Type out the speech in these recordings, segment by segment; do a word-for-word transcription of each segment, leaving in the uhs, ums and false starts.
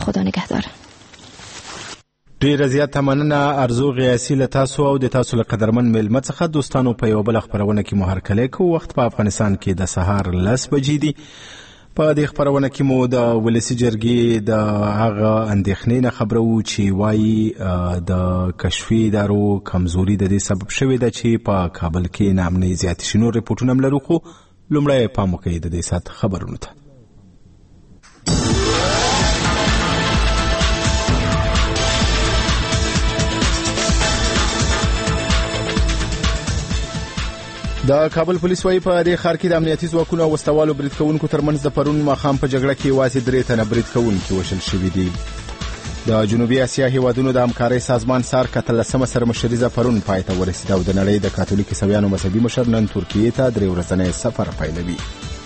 خدا نگهدار. ډیره زیاته مننه ارزو غیاسی له تاسو او د تاسو له قدرمن میلمه څخه. دوستانو په یو بل خبرونه کې مو هرکلی کوو. وخت په افغانستان کې د سهار لس بجې دي. په دې خبرونه کې مو د ولسی جرګې د هغه اندېښنې نه خبرو چې وایي د کشفي ادارو کمزوري د دې سبب شوې ده چې په کابل کې ناامنۍ زیاتې شي. نور ریپورټونه هم لرو خو لومړی پام وکړئ د دې ساعت خبرونو ته. د کابل پولیس وايي په دې ښار کې د امنیتي ځواکونو او وسلوالو برید کوونکو ترمنځ د پرون ماښام په جګړه کې واسي درې تنه برید کوونکي وژل شوي دي. د جنوبي اسیا هیوادونو د همکارۍ سازمان سارک اتلسمه سرمشریزه پرون پای ته ورسېده او د نړۍ د کاتولیک عیسویانو مذهبي مشر نن ترکیې ته درې ورځنی سفر پیلوي.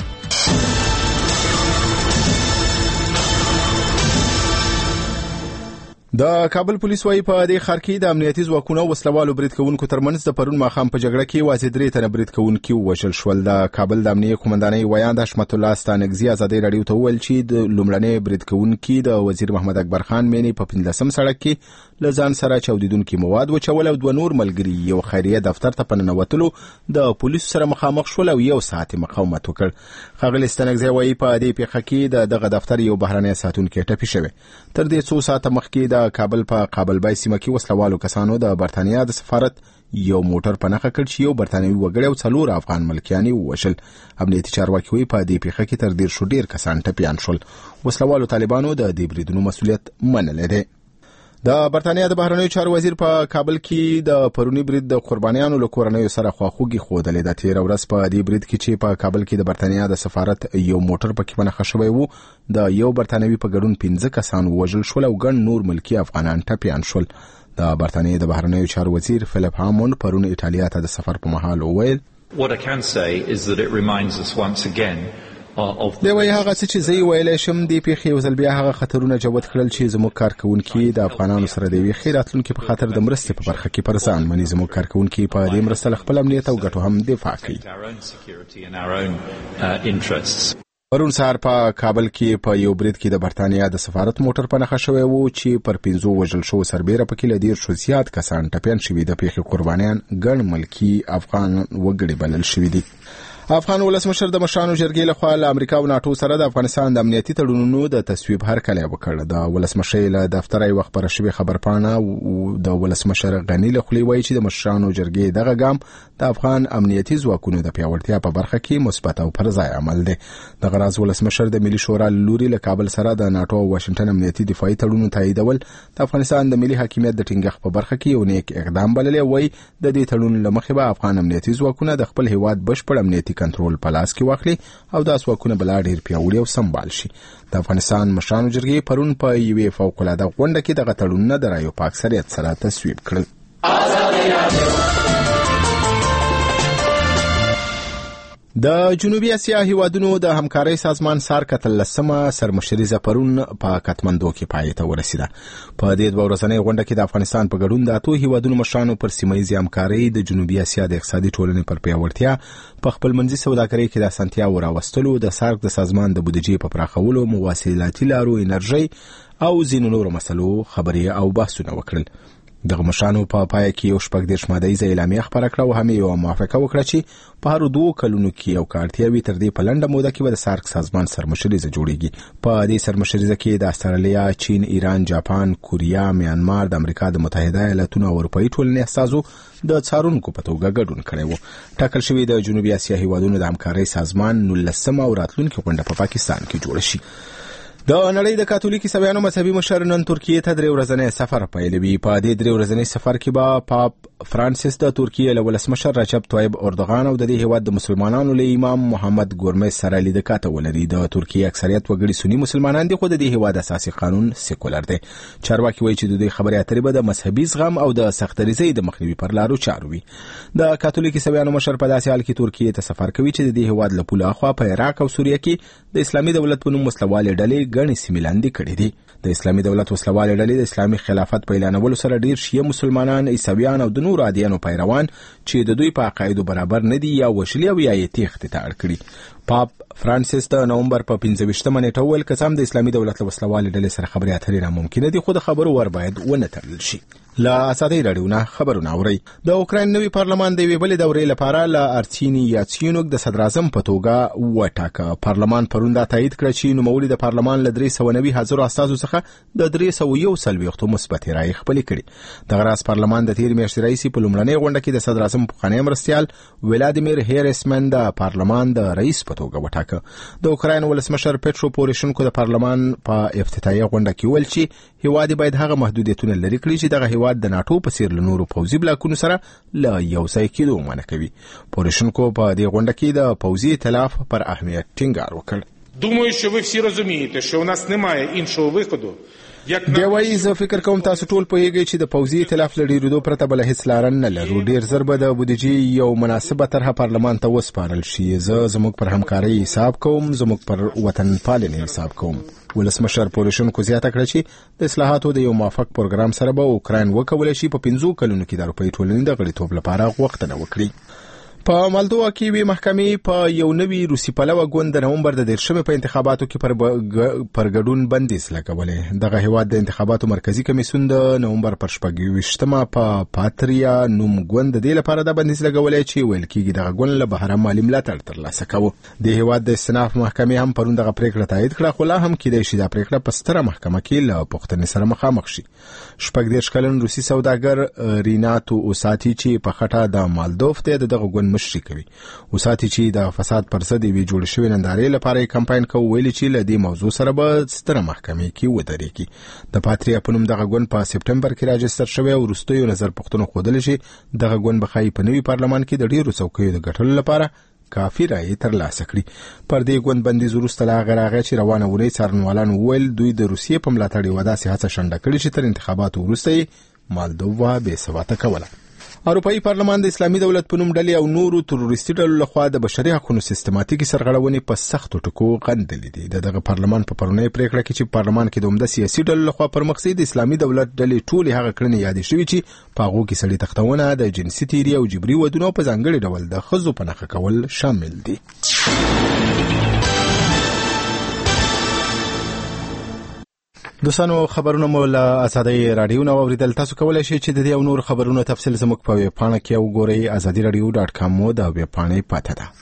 د کابل پولیس وايي په دې ښار کې د امنیتي ځواکونو او وسلوالو برید کوونکو ترمنځ د پرون ماښام په جګړه کې واسي درې تنه برید کوونکي وژل شول. د کابل د امنیه قومندانۍ ویاند حشمت الله ستانکزي ازادۍ راډیو ته وویل چې د لومړنۍ برید کوونکي د وزیر محمد اکبر خان مېنې په پنځلسم سړک کې له ځان سره چاودیدونکي مواد وچول او دوه نور ملګري یو خیریه دفتر ته په ننوتلو د پولیسو سره مخامخ شول او یو ساعت مقاومت وکړ. ښاغلي ستانکزي وايي په دې پیښه کې د دغه دفتر یو بهرنی ساتونکی ټپي شوی. تر دې څو ساعته مخکې د کابل په قابلبای سیمه کې وسلوالو کسانو د برتانیا د سفارت یو موټر په نښه کړ چې یو برتانوي وګړی او څلور افغان ملکیان یې ووژل. امنیتي چارواکي وايي په دې پیښه کې تر دېرشو ډېر کسان ټپیان شول. وسلوالو طالبانو د دې بریدونو مسؤلیت منلی دی. د برتانیا د بهرنیو چارو وزیر په کابل کې د پرونی برید د قربانیانو له کورنیو سره خواخوږي ښودلې ده. تېره ورځ په دې برید کې چې په کابل کې د برتانیا د سفارت یو موټر پکې په نښه شوی و، د یو برتانوي په ګډون پنځه کسان ووژل شول او ګڼ نور ملکي افغانان ټپیان شول. د برتانیا د بهرنیو چارو وزیر فلیپ هامون پرون ایټالیا ته د سفر په مهال وویل What I can say is that it reminds us once again دی وایي هغه څه چې زه یې ویلی شم دې پیښې یو ځل بیا هغه خطرونه جوت کړل چې زموږ کارکوونکي د افغانانو سره د یوې ښې راتلونکي په خاطر د مرستې په برخه کې پر ځان مني. زموږ کارکوونکي په دې مرسته له خپل امنیت او ګټو هم دفاع کوي. پرون سهار په کابل کې په یو برید کې د برتانیا د سفارت موټر په نښه شوی و چې پر پنځو وژل شوو سربیره پکې له دېرشو زیات کسان ټپیان شوي. د پیښې قربانیان ګڼ ملکي افغان وګړي بلل شوي دي. افغان ولسمشر د مشرانو جرګې لخوا له امریکا او ناټو سره د افغانستان د امنیتي تړونونو د تصویب هرکلی وکړ. د ولسمشر له دفتره یوه خپره شوې خبرپاڼه د ولسمشر غني له خولې وایي چې د مشرانو جرګې دغه ګام د افغان امنیتي ځواکونو د پیاوړتیا په برخه کې مثبت او پرځای عمل دی. دغه راز ولسمشر د ملي شورا له لوري له کابل سره د ناټو او واشنګټن امنیتي دفاعي تړون تاییدول د افغانستان د ملي حاکمیت د ټینګښت په برخه کې یو نیک اقدام بللی. وایي د دې تړون له مخې به افغان امنیتي ځواکونه د خپل هیواد بشپړ امنیتي کنټرول په لاس کې واخلي او دا ځواکونه به لا ډېر پیاوړي او سمبال شي. د افغانستان مشرانو جرګې پرون په یوې فوق‌العاده غونډه کې دغه تړونونه د رایو په اکثریت سره تصویب کړل. د جنوبي اسیا هیوادونو د همکارۍ سازمان سارک اتلسمه سرمشریزه پرون په کاتماندو کې پای ته ورسېده. په دې دوه ورځنۍ غونډه کې د افغانستان په ګډون د اتو هیوادونو مشرانو پر سیمه ییزې همکارۍ د جنوبي اسیا د اقتصادي ټولنې پر پیاوړتیا، په خپلمنځي سوداګرۍ کې د اسانتیاوو راوستلو، د سارک د سازمان د بودیجې په پراخولو، مواصلاتي لارو، انرژۍ او ځینو نورو مسلو خبرې او بحثونه وکړل. دغه مشرانو په پای کې یو شپږ دېرش مادهیزه اعلامیه خپره کړه او هم یوه موافقه وکړه چې په هرو دوو کلونو کې یو که اړتیا وي تر دې په لنډه موده کې به د سارک سازمان سرمشریزه جوړیږي. په دې سرمشریزه کې د استرالیا، چین، ایران، جاپان، کوریا، میانمار، د امریکا د متحده ایالاتونو او اروپایي ټولنې استازو د څارونکو په توګه ګډون کړی و. ټاکل شوي د جنوبي اسیا هیوادونو د همکارۍ سازمان نولسمه او راتلونکې غونډه په پاکستان کې جوړه شي. د نړۍ د کاتولیک عیسویانو مذهبي مشر نن ترکیې ته درې ورځنی سفر پیلوي. په دې درې ورځنی سفر کې به پاپ فرانسیس د ترکیې له ولسمشر رجب طیب اردوغان او د دې هیواد د مسلمانانو له امام محمد ګورمز سره لیدکاته ولري. د ترکیې اکثریت وګړي سنی مسلمانان دي، خو د دې هیواد اساسي قانون سیکولر دی. چارواکي وایي چې د دوی خبرې اترې به د مذهبي زغم او د سختدریزۍ د مخنیوي پر لارو چارو وي. د کاتولیک عیسویانو مشر په داسې حال کې ترکیې ته سفر کوي چې د دې هیواد له پوله اخوا په عراق او سوریه کې د اسلامي دولت په نوم وسلوالې ډلې ګڼې سیمې لاندې کړې دي. د اسلامي دولت وسلوالې ډلې د اسلامي خلافت په اعلانولو سره ډیر شیعه مسلمانان، عیسویان او د نورو ادیانو پیروان چې د دوی په عقایدو برابر نه دي یا وشلي او یا یې تېښتې ته اړ کړي. پاپ فرانسیس د نومبر په پنځه ویشتمه نیټه وویل که څه هم د اسلامي دولت له وسلوالې ډلې سره خبرې اترې ناممکنه دي، خو د خبرو ور باید ونه تړل شي. له ازادۍ راډیو نه خبرونه اورئ. د اوکراین نوي پارلمان د یوې بلې دورې لپاره له ارسیني یاتسینوک د صدر اعظم په توګه وټاکه. پارلمان پرون دا تایید کړه چې نوموړي د پارلمان له درې سوه نوي حاضرو استازو څخه د درې سوه یو څلوېښتو مثبتې رایې خپلې کړي. دغه راز پارلمان د تېرې میاشتې راهیسې په لومړنۍ غونډه کې د صدر اعظم پخوانی مرستیال ولادیمیر هیرسمن د پارلمان د رئیس په توګه وټاکه. د اوکراین ولسمشر پټرو پوروشنکو د پارلمان په افتتاحیه غونډه کې وویل چې هیواد باید هغه محدودیتونه لرې کړي چې دغه هیواد د ناټو په څیر له نورو پوځي بلاکونو سره له یو ځای کېدو منع کوي. پوروشنکو په دې غونډه کې د پوځي ائتلاف پر اهمیت ټینګار وکړ. Думаю, що ви всі розумієте, що у нас немає іншого виходу. دی وایي زه فکر کوم تاسو ټول پوهیږئ چې د پوځي ائتلاف له ډېرېدو پرته بله هیڅ لاره نه لرو. ډېر ژر به د بودیجې یو مناسبه طرحه پارلمان ته وسپارل شي. زه زموږ پر همکارۍ حساب کوم، زموږ پر وطن پالنې حساب کوم. ولسمشر پوروشنکو زیاته کړه چې د اصلاحاتو د یو موافق پروګرام سره به اوکراین وکولی شي په پنځو کلونو کې د اروپایي ټولنې د غړیتوب لپاره غوښتنه وکړي. په مالدووا کې وی محکمې په یو نوي روسي پلوه ګوند د نومبر د دیرشمې په انتخاباتو کې پر پر ګډون بندیز لګولې. دغه هیواد د انتخاباتو مرکزی کمیسیون د نومبر پر شپږ ویشتمه په پاتریا نوم ګوند د دې لپاره د بندیز لګولې چې ویل کېږي دغه ګوند له بهر مالي ملاتړ ترلاسه کوي. د هیواد د استناف محکمې هم پرون دغه پریکړه تایید کړه، خو لا هم کېدای شي دا پریکړه په ستره محکمه کې له پوښتنې سره مخامخ شي. شپږ دېرش کلن روسي سوداګر ریناتو اوساتي چې په خټه د مالدوف ته دغه ګوند مشري کوي. اوساتي چې د فساد پر ضد یوې جوړې شوې نندارې لپاره کمپاین کوي، ویلي چې له دې موضوع سره به ستره محکمې کې ودرېږي. د پاتریا په نوم دغه ګوند په سپټمبر کې راجستر شوی او وروستیو نظر پوښتنو ښودلې چې دغه ګوند به ښایي په نوي پارلمان کې د ډېرو څوکیو د ګټلو لپاره کافي رایې ترلاسه کړي. پر دې ګوند بندیز وروسته له هغه راغی چې روانه اونۍ څارنوالانو وویل دوی د روسیې په ملاتړ یوه داسې هڅه شنډه کړې چې تر انتخاباتو وروسته یې مالدووا بې ثباته کوله. اروپایي پارلمان د اسلامي دولت په نوم ډلې او نورو تروریستي ډلو لخوا د بشري حقوقو سیستماتیکي سرغړونې په سختو ټکو غندلې دي. د دغه پارلمان په پرونۍ پریکړه کې چې پارلمان کې د عمده سیاسي ډلو لخوا پر مقصد د اسلامي دولت ډلې ټولې هغه کړنې یادې شوې چې په هغو کې سړي تختونه، د جنسي تیري او جبري ودونو په ځانګړي ډول د ښځو په نښه کول شامل دي. دوستانو خبرونه مو له ازادۍ راډیو نه واوریدل. تاسو کولی شئ چې د دې او نور خبرونو تفصیل زموږ په ویب پاڼه کې وګورئ. ازادي راډیو ډاټ کام مو د ویب پاڼې پته ده.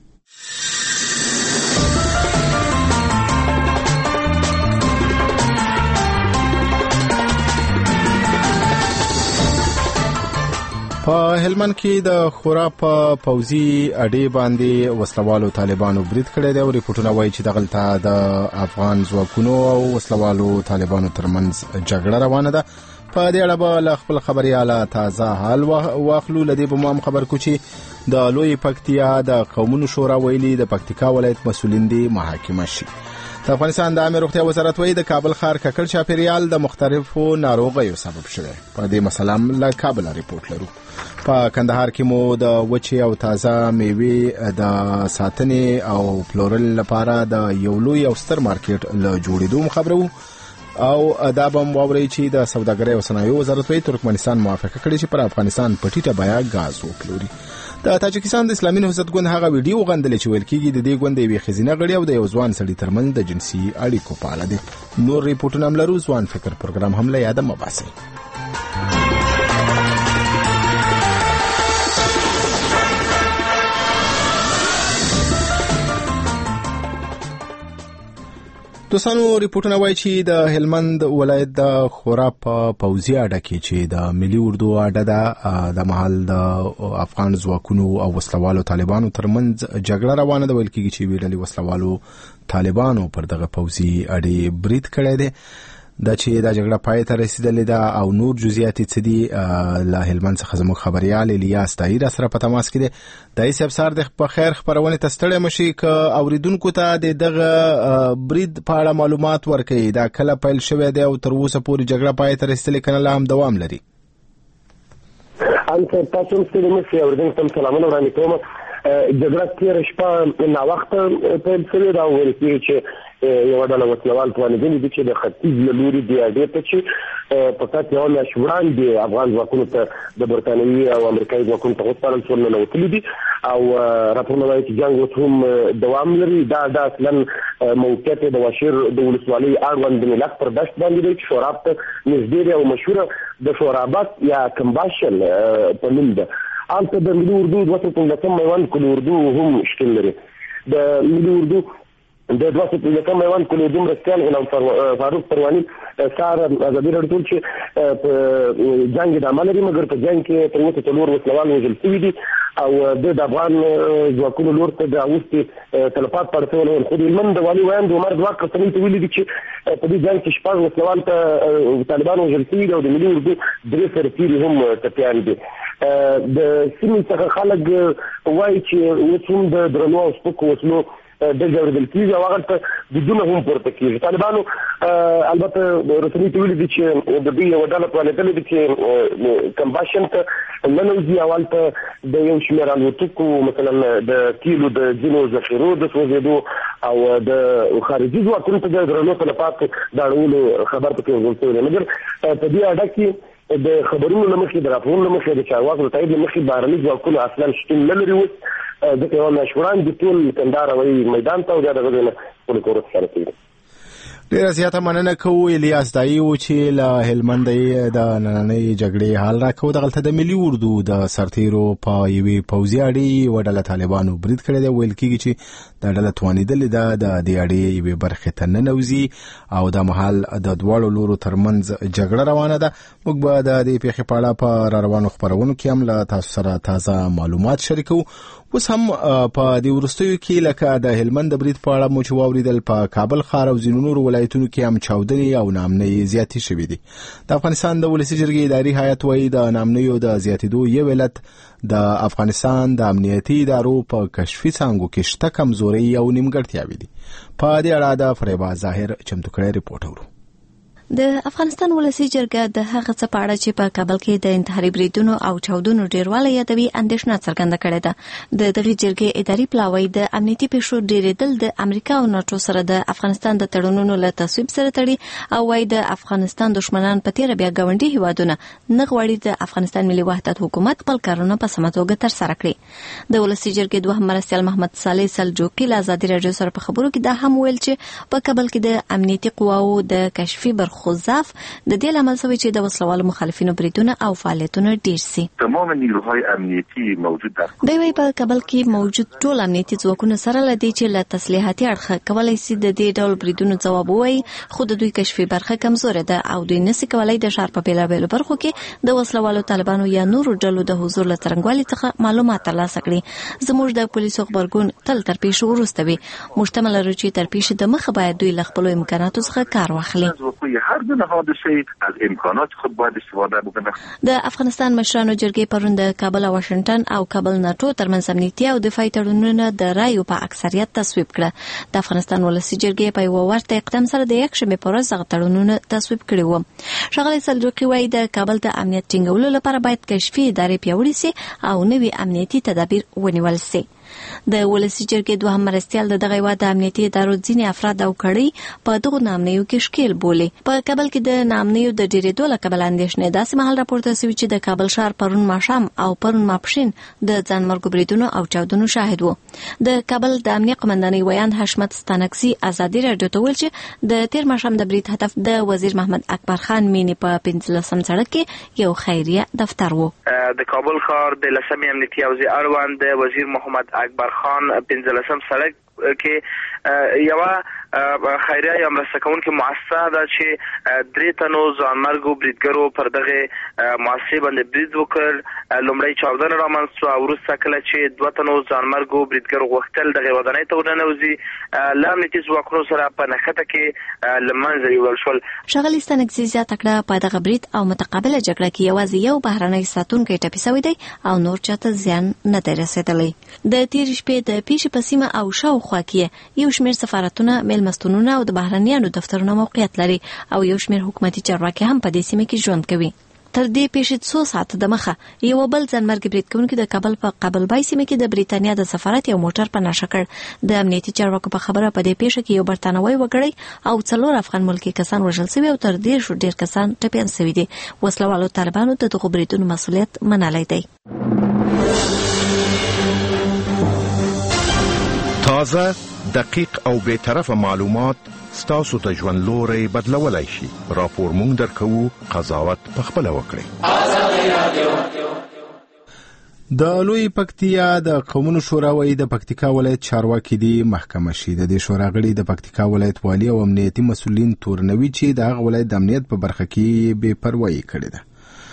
په هلمند کې د خورا په پوځي اډې باندې وسلوالو طالبانو برید کړی دی او ریپورټونه وایي چې دغلته د افغان ځواکونو او وسلوالو طالبانو ترمنځ جګړه روانه ده. په دې اړه به له خپل خبریاله تازه حال واخلو. له دې به مو هم خبر کړو چې د لوی پکتیا د قومونو شورا ویلي د پکتیکا ولایت مسؤلین دي محاکمه شي. د افغانستان د عامه روغتیا وزارت وایي د کابل ښار ککړ چاپیریال د مختلفو ناروغیو سبب شوی. په دې مسله هم له کابل ریپورټ لرو. په کندهار کې مو د وچې او تازه میوې د ساتنې او پلورل لپاره د یو لوی او ستر مارکیټ له جوړېدو خبرو او دا به مو واورئ چې د سوداګرۍ او صنایعو وزارت وایي ترکمنستان موافقه کړې چې پر افغانستان په ټیټه بیه ګاز وپلوري. د تاجکستان د اسلامي نهضت ګوند هغه ویډیو غندلې چې ویل کېږي د دې ګوند یوې ښځینه غړي او د یو ځوان سړي ترمنځ د جنسي اړیکو په اړه دی. نور ریپورټونه هم لرو. ځوان فکر پروګرام هم له یاده مه باسئ. دوستانو ریپورټونه وایي چې د هلمند ولایت د خورا په پوځي اډه کې چې د ملي اردو اډه ده د محل د افغان ځواکونو او وسلوالو طالبانو ترمنځ جګړه روانه ده. ویل کېږي چې ویډلې وسلوالو طالبانو پر دغه پوځي اډې برید کړی دی. دا چې دا جګړه پای ته رسیدلې ده او نور جزئیات څه دي له هلمند څخه زموږ خبريال الیاس طاهر سره په تماس کې دی. دای صاحب سار د په خیر خبرونه ته ستړی مشي ک اوریدونکو ته د دغه برید په اړه معلومات ورکړي. دا کله پیل شوی دی او تر اوسه پورې جګړه پای ته رسیدلې کنه لا هم دوام لري؟ ان تاسو ستړي مشي اوریدونکو ته سلامونه وړاندې کوم. جګړه تیر شپه نا وخت پیل شوې ده او ورته چې یو ډله وسلوال توانېدلي دي چې د ختیځ له لوري د اډې ته چې په سات یو میاشت وړاندې افغان ځواکونو ته د برټانوي او امریکایي ځواکونو ته وسپارل شول ننوتلي دي او راپورونه وایي چې جنګ اوس هم دوام لري. دا د اصلا موقعیت د واشیر د ولسوالۍ اړوند د ملت پر دشت باندې دی چې شوراب ته نږدې دی او مشهوره د شورابات یا کمباشن په نوم ده. هلته د ملي اردو دوه سوه پنځلسم میوند کل اردو هم شتون لري. د ملي اردو د دوه سوه پنځلسم میوند کل اردو مرستیال غلام فاروق پرواني سار ازادي راډیو چې په جنگ د عمل لري مګر په جنگ کې تر اوسه څلور وسلوال وژل شوي دي او د افغان ځواکونو لور ته د اوستي تلفات پړسول ول خو د هلمند د والي ویاند عمر ځواک قسمي ته ویلي دي چې په دې جنگ کې شپږ وسلوال ته طالبان وژل شوي دي او د ملي اردو درې سرتیري هم ټپیان دي. د سیمې څخه خلک وایي چې اوس هم د درنو او سپکو وسلو د جوړېدل کېږي او هغه ته دودونه هم پورته کېږي. طالبانو البته رسمي ته ویلي دي چې د دوی یوه ډله توانېدلې دي چې کمباشن ته ننوځي او هلته د یو شمېر الوتکو مثلا د تیلو د ځینو ذخیرو د سوځېدو او د خارجي ځواکونو ته د درنو تلفاتو د اړولو خبر پکې ورغول شوی دی. مګر په دې اډه کې د خبرونو له مخې د راپورونو له مخې د چارواکو د تایید له مخې بهرني ځواکونه اصلا شتون نه لري. اوس ځکه یوه میاشت وړاندې ټول کندهار هوایي میدان ته او بیا د هغې نه خپلو کورو ته سره کېږي. ډیره زیاته مننه کوو الیاس دایي و چې له هلمند د نننۍ جګړې حال راکوو. دغلته د ملي اردو د سرتیرو په یوې پوځي اډې یوه ډله طالبانو برید کړی دی. ویل کېږي چې دا ډله توانېدلې ده د دې اډې یوې برخې ته ننوځي او دا مهال د دواړو لورو ترمنځ جګړه روانه ده. موږ به د دې پیښې په اړه په را روانو خپرونو کې هم له تاسو سره تازه معلومات شریکوو. اوس هم په دې وروستیو کې لکه د هلمند د برید په اړه مو چې واوریدل په کابل ښار او ځینو نورو ولایتونو کې هم چاودنې او ناامنۍ زیاتې شوې دي. د افغانستان د ولسي جرګې اداري هیئت وایي د ناامنیو د زیاتېدو یو علت د افغانستان د امنیتي ادارو په کشفي څانګو کې شته کمزورۍ او نیمګړتیاوې دي. په دې اړه د فریبا ظاهر چمتو کړی رپورټ اورو. د افغانستان ولسي جرګه د هغه څه په اړه چې په کابل کې د انتحاري بریدونو او چاودنو ډیروالی یادوي اندېښنه څرګنده کړې ده. د دغه جرګې اداري پلاوی د امنیتي پیښو ډیرېدل د امریکا او ناټو سره د افغانستان د تړونونو له تصویب سره تړي او وايي د افغانستان دښمنان په تیر بیا ګاونډي هیوادونه نه غواړي د افغانستان ملي وحدت حکومت خپل کارونه په سمه توګه ترسره کړي. د ولسي جرګې دوهم مرستیال محمد صالح سلجوقي له ازادي راډیو سره په خبرو کې دا هم ویل چې په کابل کې د امنیتي قواو د کشفي برخو خضاف د دې لامل شوی چې د وسلوالو مخالفینو بریدونه او فعالیتونه ډیر سي. تمام نیروهای امنیتی موجود در دوی وی په کابل کې موجود ټول امنیتي ځواکونه سره لدی چې له تسلیحاتي اړخه کولای سي د دې ډول بریدونو ځواب ووایي خو د دوی کشفي برخه کمزوره ده او دوی نسي کولای د ښار په بیلابېلو برخو کې د وسلوالو طالبانو یا نورو ډلو د حضور له څرنګوالي څخه معلومات ترلاسه کړي. زموږ د پولیسو خبرګون تل تر پیښو وروسته وي. موږ تمه لرو چې تر پیښې د مخه باید دوی له خپلو امکاناتو څخه کار واخلي. از امکانات خود باید استفاده بکنه. د افغانستان مشرانو جرګې پرون د کابل او واشنگټن او کابل ناټو ترمنځ امنیتي او دفاعي تړونونه د رایو په اکثریت تصویب کړه. د افغانستان ولسي جرګې په یو ورته اقدام سره د یک شنبه پر ورځ هغه تړونونه تصویب کړي وو. ښاغلی سلجوقي وایي د کابل د امنیت ټینګولو لپاره باید کشفي ادارې پیاوړې سي او نوي امنیتي تدابیر ونیول سي. د ولسي جرګې دوهم مرستیال د دغه هیواد د امنیتي ادارو ځینې افراد او کړۍ په دغو ناامنیو کې ښکیل بولي. په کابل کې د ناامنیو د ډېرېدو له کبله اندېښنې داسې مهال راپورته شوي چې د کابل ښار پرون ماښام او پرون ماپښین د ځانمرګو بریدونو او چاودنو شاهد و. د کابل د امنیه قمندانۍ ویاند حشمت ستانکزي ازادي راډیو ته ویل چې د تیر ماښام د برید هدف د وزیر محمد اکبر خان مینې په پنځلسم سړک کې یو خیریه دفتر و. د کابل ښار د لسمې امنیتي حوزې اړوند د وزیر محمد اکبر خان پنځلسم سړک کې یو خیریه یا مرسته کوونکې مؤسسه ده چې درې تنو ځانمرګو بریدګرو پر دغه مؤسسې باندې برید وکړ. لومړی چاودنه رامنځته شوه، وروسته کله چې دوه تنو ځانمرګو بریدګرو غوښتل دغې ودانۍ ته ورننوځي له امنیتي ځواکونو سره په نښته کې له منځه یوړل شول. ښاغلي ستانکزي زیاته کړه په دغه برید او متقابله جګړه کې یوازې یو بهرنی ساتونکی ټپي شوی دی او نور چاته زیان نه دی رسېدلی. د تېرې شپې د پیښې په سیمه او شاوخوا کې یو شمېر سفارتونه، میلمستونونه او د بهرنیانو دفترونه موقعیت لري او یو شمېر حکومتي چارواکي هم په دې سیمه کې ژوند کوي. تر دې پیښې څو ساعته د مخه یو بل ځانمرګي برید کوونکي د کابل په قابل بای سیمه کې د بریتانیا د سفارت یو موټر په نشه کړ. د امنیتي چارواکو په خبره په دې پیښه کې یو برتانوي وګړی او څلور افغان ملکي کسان وژل شوي او تر دې شو ډیر کسان ټپيان شوي دي. وسلوالو طالبانو د دغو بریدونو مسؤلیت منلی دی. تازه، دقیق او بی‌طرفه معلومات ستاسو ته ژوند لوري بدلولای شي. راپور مونږ درکوو، قضاوت پخپله وکړئ. د لوی پکتیا د قومونو شورا وایي د پکتیکا ولایت چارواکي دي محکمه شي. د دې شورا غړي د پکتیکا ولایت والی او امنیتي مسؤلین تورنوي چې د هغه ولایت د امنیت په برخه کې بې پروايي کړې ده.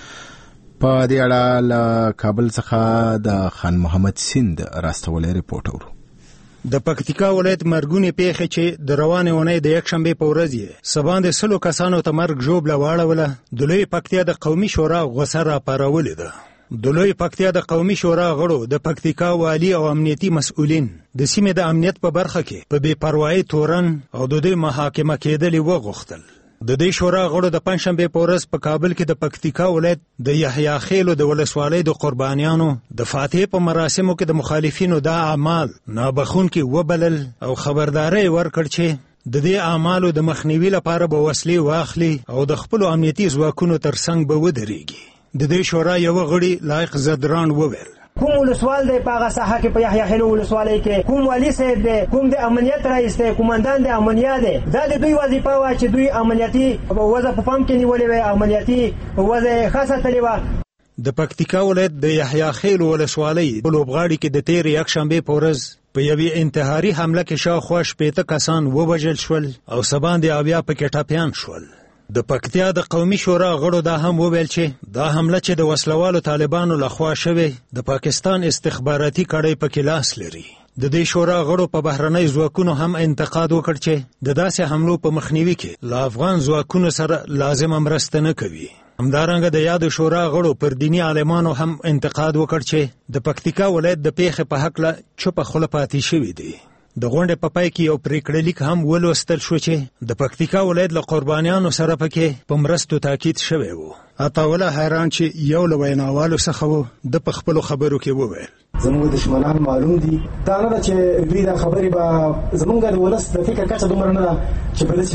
په دې اړه له کابل څخه د خان محمد سیند راستولی ریپورټ اورو. د پکتیکا ولایت مرګونی پیښه چې د روانې اونۍ د یک شنبه په ورځ یې سباند سلو کسانو ته مرګ ژوبله واړوله، د لوی پکتیا د قومي شورا غوسه راپارولې ده. د لوی پکتیا د قومي شورا غړو د پکتیکا والی او امنیتي مسؤلین د سیمې د امنیت په برخه کې په بې پروایي تورن او د دوی محاکمه کېدل وغوښتل. د دې شورا غړو د پنځشنبه په ورځ په کابل کې د پکتیکا ولایت د یحیی خیلو د ولسوالۍ د قربانیانو د فاتحې په مراسمو کې د مخالفینو دا اعمال نابخونکي وبلل او خبرداري ورکړ چې د دې اعمالو د مخنیوي لپاره به وسلې واخلي او د خپل امنیتي ځواکونو ترڅنګ به ودرېږي. د دې شورا یو غړي لایق زدران وویل کوم ولسوال دی په هغه ساحه کې په یحیی خیلو ولسوالۍ کې کوم والی صاحب دی، کوم د امنیت رئیس دی، کومندان د امنیت دی، دا د دوی وظیفه وه چې دوی امنیتي وضع په پام کې نیولې وي، امنیتي وضع ښه ساتلې وه. د پکتیکا ولایت د یحیی خیلو ولسوالۍ په لوبغاړي کې د تېرې یکشنبې په ورځ په یوې انتحاري حمله کې شاوخوا شپېته کسان ووژل شول او سباندې اویا پکې ټپیان شول. د پکتیا د قومي شورا غړو دا هم وویل چې دا حمله چې د وسلوالو طالبانو لخوا شوې د پاکستان استخباراتي کړۍ پکې لاس لري. د دې شورا غړو په بهرنۍ ځواکونو هم انتقاد وکړ چې د داسې حملو په مخنیوي کې له افغان ځواکونو سره لازمه مرسته نه کوي. همدارنګه د یاد شورا غړو پر دینی عالمانو هم انتقاد وکړ چې د پکتیکا ولایت د پیښې په هکله چوپه خوله پاتې شوي دي. د غونډې په پای کې یو پریکړه لیک هم ولوستل شو چې د پکتیکا ولایت له قربانیانو سره پکې په مرستو تاکید شوی و. عطاوله حیران چې یو له ویناوالو څخه و د په خپلو خبرو کې وویل زموږ دشمنان معلوم دي، دا نه ده چې دوی دا خبرې به زموږ د ولس د فکر کچه دومره نه ده چې په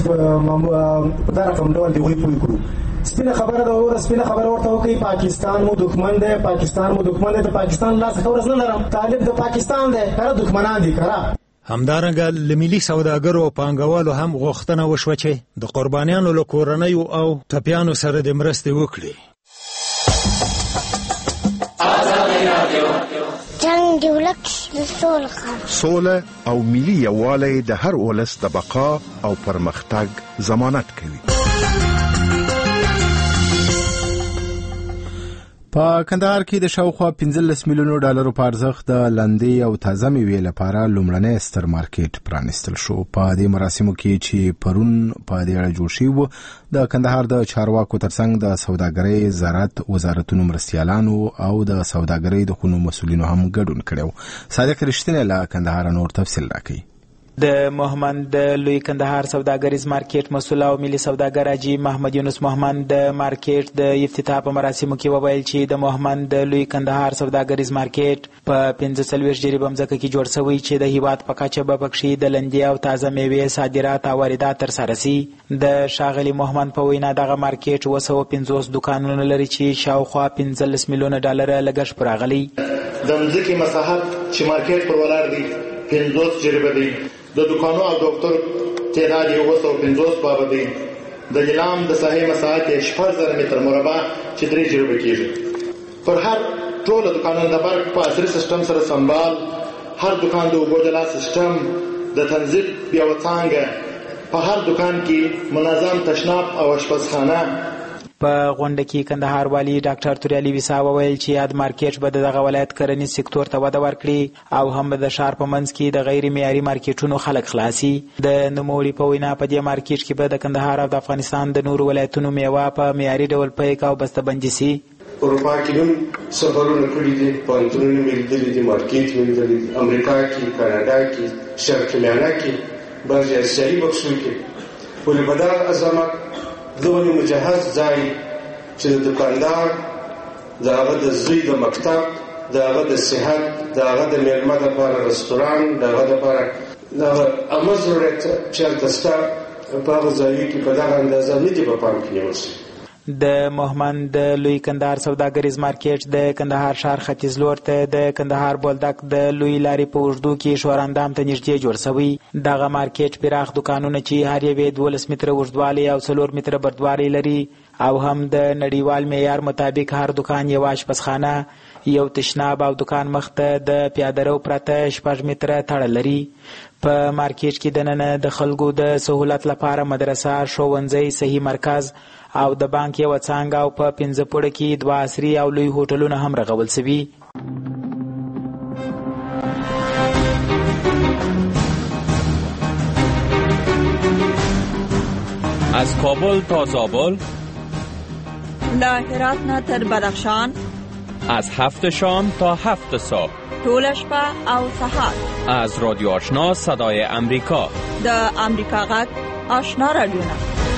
داسې په دا رقم ډول د هغوی پوه کړو. سپینه خبره ده اوره سپینه خبره ورته وکړي پاکستان مو دښمن دی، پاکستان مو دښمن دی، د پاکستان لاس ښه ورځ نه لرم، طالب د پاکستان دی، کره دښمنان دي کره. همدارنګه له ملي سوداګرو او پانګوالو هم غوښتنه وشوه چې د قربانیانو له کورنیو او ټپیانو سره د مرستې وکړي. جنګ د ولس د سولې خبره سوله او ملي یووالی د هر ولس د بقا او پرمختګ ضمانت کوي. په کندهار کې د شاوخوا پنځلس میلیونو ډالرو په ارزښت د لاندې او تازه میوې لپاره لومړنی ستر مارکیټ پرانیستل شو. په دې مراسمو کې چې پرون په دې اړه جوړ شوي و د کندهار د چارواکو ترڅنګ د سوداګرۍ زراعت وزارتونو مرستیالانو او د سوداګرۍ د خونو مسؤلینو هم ګډون کړی. صادق رښتینی له کندهار نور تفصیل راکوي. د مهمند د لوی کندهار سوداګریز مارکیټ مسؤل او ملي سوداګر حاجي محمد یونس مهمند د مارکیټ د افتتاح په مراسمو کې وویل چې د مهمند د لوی کندهار سوداګریز مارکیټ په پنځه څلوېښت جریبه ځمکه کې جوړ شوی چې د هیواد په کچه به پکښې د لندې او تازه میوې صادرات او واردات ترسره سي. د ښاغلي مهمند په وینا دغه مارکیټ اوه سوه پنځوس دوکانونه لري چې شاوخوا پنځلس میلیونه ډالره لګښت پر راغلی. د ځمکې مساحت چې مارکیټ پر ولاړ دی پنځوس جریبه دی، د دکانو او دفتر تعداد یې اوه سوه پنځوس بابه دی، د نیلام د ساحې مساحت یې شپږ زره متر مربع چې درې جریبه کېږي. پر هر ټوله دکانونو د برق په عصري سیسټم سره سمبال، هر دکان د اوبو د لاس سیسټم، د تنظیف یوه څانګه، په هر دکان کې منظم تشناب او اشپزخانه. په غونډه کې کندهار والی ډاکټر توریالي ویسا وویل چې یاد مارکیټ به دغه ولایت کرنیز سکتور ته وده ورکړي او هم د ښار په منځ کې د غیر معیاري مارکیټونو خلک خلاصي. د نوموړي په وینا په دې مارکیټ کې به د کندهار او د افغانستان د نورو ولایتونو میوه په معیاري ډول پیک او بسته‌بندي سي. اروپا کې هم سفرونه کړي دي، پوهنتونونه مې لیدلي دي، مارکیټ مې لیدلی دي، امریکا کې، کاناډا کې، شرق میانه کې، بعضې اسیایي بکسونو کې. ولې په دغه عظمت زه ولې مجهز ځای چې د دکاندار د هغه د زوی د مکتب د هغه د صحت د هغه د میلمه دپاره رستوران د هغه دپاره دغه عامه ضرورت چې هلته شته په هغه ځایو کې په دغه اندازه نه دي په پام کې نیول شوي. د مهمند د لوی کندهار سوداګریز مارکیټ د کندهار ښار ختیځ لور ته د کندهار بولدک د لوی لارې په اوږدو کې شوراندام ته نږدې جوړ شوی. دغه مارکیټ پراخ دکانونه چې هر یو یې دولس متره اوږدوالی او څلور متره بردوالی لري او هم د نړیوال معیار مطابق هر دکان یو آشپزخانه، یو تشناب او دکان مخ ته د پیاده رو پرته شپږ متره تړه لري. په مارکیټ کې دننه د خلکو د سهولت لپاره مدرسه، ښوونځی، صحي مرکز او د بانک یو څانګه او په پنځه پوړه کې دوه عصري او لوی هوټلونه هم رغول شوي. از کابل تا زابل، له هرات نه تر بدخشان، از هفت شام تا هفت صبح، ټول شپه او سهار. از رادیو آشنا صدای امریکا، د امریکا غږ آشنا رادیوونه.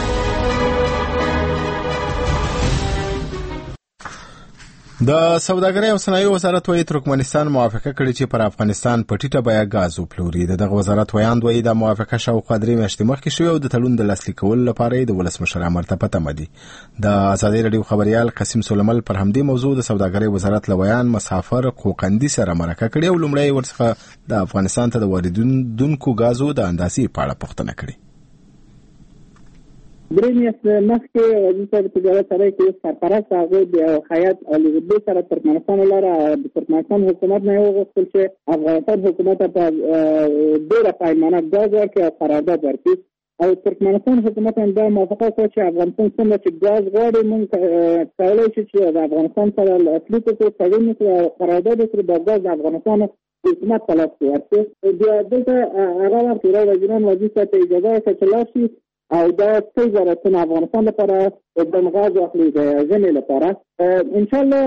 د سوداګرۍ او صنایعو وزارت وایي ترکمنستان موافقه کړې چې پر افغانستان په ټیټه بیه ګاز وپلوري. دغه وزارت ویاند وایي دا موافقه شاوخوا درې میاشتې مخکې شوې او د تړون د لاسلیک کولو لپاره یې د ولسمشر امر ته په تمه دي. د ازادي راډیو خبریال قاسم سلیمل پر همدې موضوع د سوداګرۍ وزارت له ویان مسافر قوقندي سره مرکه کړې او لومړی ورڅخه د افغانستان ته د واردونکو ګازو د اندازې په اړه پوښتنه کړې. درې میاشتې مخکې وزیر صاحب تجارت سره کې سرپرست هغه د هیات الیزابت سره ترکمنستان لاره د ترکمنستان حکومت نه وغوښتل چې افغانستان حکومت ته ډېره پیمانه ګاز ورکړي او قرارداد ورکړي او ترکمنستان حکومت هم دا موافقه وکړه چې افغانستان څومره چې ګاز غواړي موږ کولی شو چې د افغانستان سره اصلي توکو تړون وکړو او قرارداد وکړو دا ګاز د افغانستان حکومت ته لاس ورکړي. بیا دلته هغه وخت وزیران وزیر صاحب ته اجازه ورکړه چې لاړ شي او دا څه ضرورتونه افغانستان لپاره د غاز واخلي د ژمي لپاره. ان شاء الله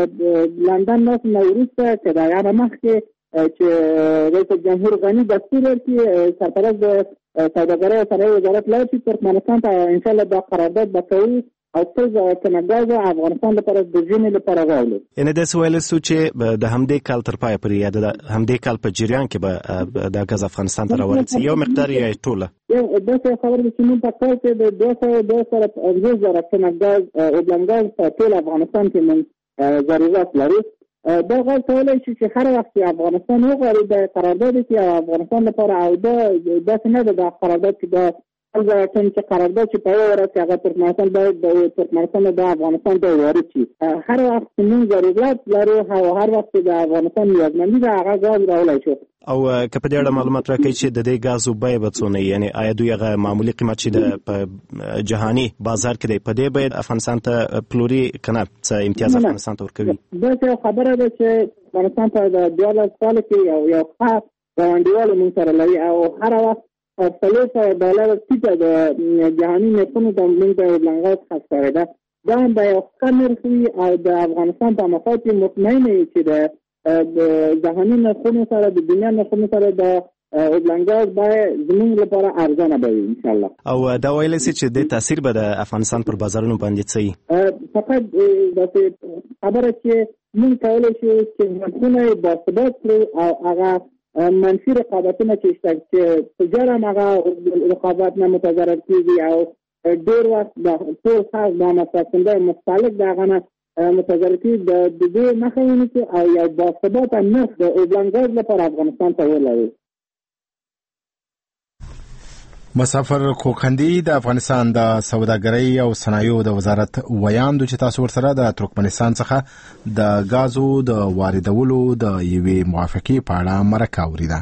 لندن ناس نو وروسته چې دا یاره مخکې چې رئیس جمهور غني دستور ورکړي سرپرست د سوداګرۍ او صنایعو وزارت لاړ شي ترکمنستان ته ان شاء الله دا قرارداد به کوي او څه ضرورتونه ګاز افغانستان لپاره د ژمي لپاره راوړي. یعنې داسې ویلی سو چې د همدې کال تر پایه پورې یا د همدې کال په جریان کې به دا ګاز افغانستان ته راوړل شي یو مقدار یا ټوله؟ یو داسې خبره ده چې موږ په کال کې د دوه سوه دوه سوه پنځوس زره ټنه ګاز اوبلن ګاز په ټول افغانستان کې موږ ضرورت لرو. دا غاز کولی شي چې هر وخت چې افغانستان وغواړي د قرارداد کې افغانستان لپاره او دا داسې نه ده د قرارداد کې دا ټن چې قرارداد چې په یوه ورځ کې هغه ترکمنستان باید د ترکمنستان د افغانستان ته وارد شي. هر وخت چې موږ ضرورت لرو او هر وخت چې د افغانستان نیازمندي ده هغه ګاز راوړی شو. او که په دې اړه معلومات راکړئ چې د دې ګازو بیه به څونه یعنې آیا دوی هغه معمولي قیمت چې د په جهاني بازار کې دی په دې بیه افغانستان ته پلوري که نه څه امتیاز افغانستان ته ورکوي؟ داسې خبره ده چې افغانستان ته د دیارلس کاله کې یو یو ښه ګاونډیوالو موږ سره لري او هر وخت څلور سوه ډالره ټیټه د جهاني نرخونو ته موږ ته ګاز خرڅ کړې ده. دا هم به یو ښه نرخ وي او د افغانستان په مفاد کې مطمئنه وي چې د د جهاني نرخونو سره د دنیا نرخونو سره د اوبلن ګاز باید زموږ لپاره ارزانه به وي انشاءالله. او دا ویلی سي چې د تاثیر به د افغانستان پر بازارونو باندې څه وي؟ فقط داسې خبره چې موږ کولی شو چې نرخونه یې باثبات کړو او هغه منفي رقابتونه چې شته چې تجار هم هغه رقابت نه متضرر کېږي او ډېر وخت د ټول خلک دا مصرفنده مستهلک د هغه نه متضرر کېږي د دې مخه ونیسو او یو باثباته نرخ د اوبلن ګاز لپاره افغانستان ته ولرو. مسافر کوکندي د افغانستان د سوداګرۍ او صنایعو د وزارت ویاندو چې تاسو ورسره د ترکمنستان څخه د ګازو د واردولو د یوې موافقې په اړه مرکه اورېده.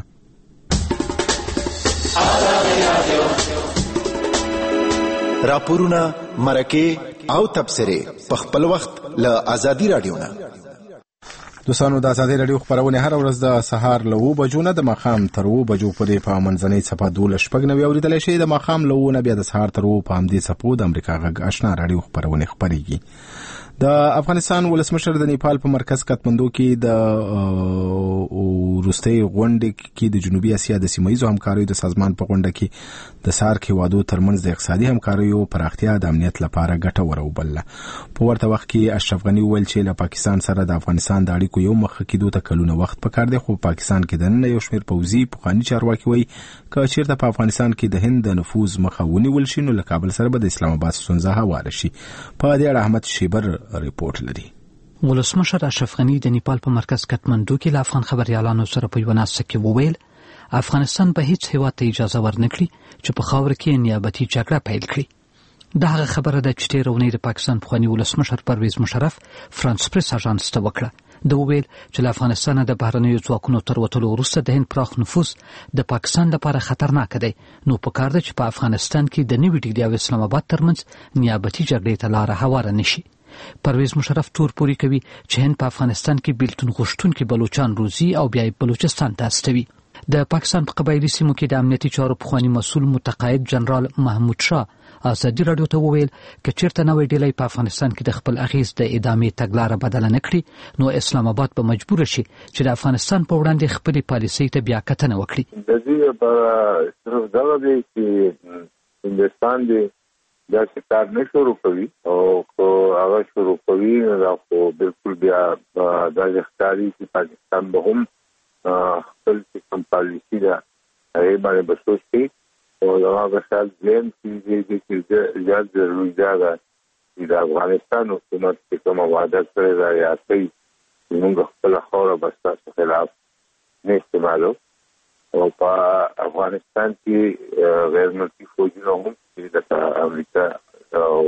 راپورونه، مرکې او تبصرې په خپل وخت له ازادي راډیو نه. دوستانو د ازادي رادیو خبرونه هر ورځ د سهار له اوه بجو نه د ماښام تر اوه بجو پورې په منځنۍ څپه دولس شپږ نوي اورېدلی شئ. د ماښام له اوه نه بیا د سهار تر اوه په همدې څپو د امریکا غږ آشنا رادیو خبرونه خپرېږي. د افغانستان ولسمشر د نیپال په مرکز کاتمندو کې د وروستۍ غونډې کې د جنوبي اسیا د سیمه‌ییزو همکاریو د سازمان په غونډه کې د سارک هیوادو ترمنځ د اقتصادي همکاریو پراختیا د امنیت لپاره ګټوره وبلله. په ورته وخت کې اشرف غني وویل چې له پاکستان سره د افغانستان د اړیکو یو مخ کېدو ته کلونه وخت پکار دی، خو پاکستان کې دننه یو شمېر پوځي پخواني چارواکي وایي که چیرته په افغانستان کې د هند د نفوذ مخه ونیول شي نو له کابل سره به د اسلام آباد ستونزه هواره شي. په دې اړه احمد شیبر ریپورت لري. ولسمشر اشرف غني د نیپال په مرکز کاتمندو کې له افغان خبريالانو سره په یوه ناسته کې وویل افغانستان به هیڅ هیواد ته اجازه ورنکړي چې په خاوره کې نیابتي جګړه پیل کړي. دا هغه خبره ده چې تېره اونۍ د پاکستان پخواني ولسمشر پرویز مشرف فرانس پریس اژانس ته وکړه. ده وویل چې له افغانستانه د بهرنیو ځواکونو تر وتلو وروسته د هند پراخ نفوذ د پاکستان لپاره خطرناک دی، نو پکار ده چې په افغانستان کې د نوي ډیلي او اسلام آباد ترمنځ نیابتي جګړې ته لاره هواره نشي. پرویز مشرف تور پوري کوي چې هند په افغانستان کې بیلتون غوښتونکي بلوچان روزي او بیا بلوچستان ته استوي. د پاکستان په قبایلي سیمو کې د امنیتي چارو پخواني مسؤل متقاعد جنرال محمود شاه ازادي رادیو ته وویل که چیرته نوې ډیلۍ په افغانستان کې د خپل اغیز د ادامې تګلاره بدله نه کړي نو اسلام آباد به مجبور شي چې د افغانستان په وړاندې خپلې پالیسۍ ته بیا کتنه وکړي. د دې لپاره صرف دا دی چې هندوستان دی دا کار نه شروع کوي او کو هغه شروع کوي دا خو بالکل بیا د ښکاری چې پاکستان به هم خپل کوم پالیسي دا هغه باندې بسوس کوي او دا هغه شال ځین چې چې زیات ضروري ده چې د افغانستان حکومت چې کوم وعده کړی دا یا کوي موږ خپل خوره بسته خلاف نه استعمالو او په افغانستان کې غیر ملکي فوجونه هم چې د امریکا او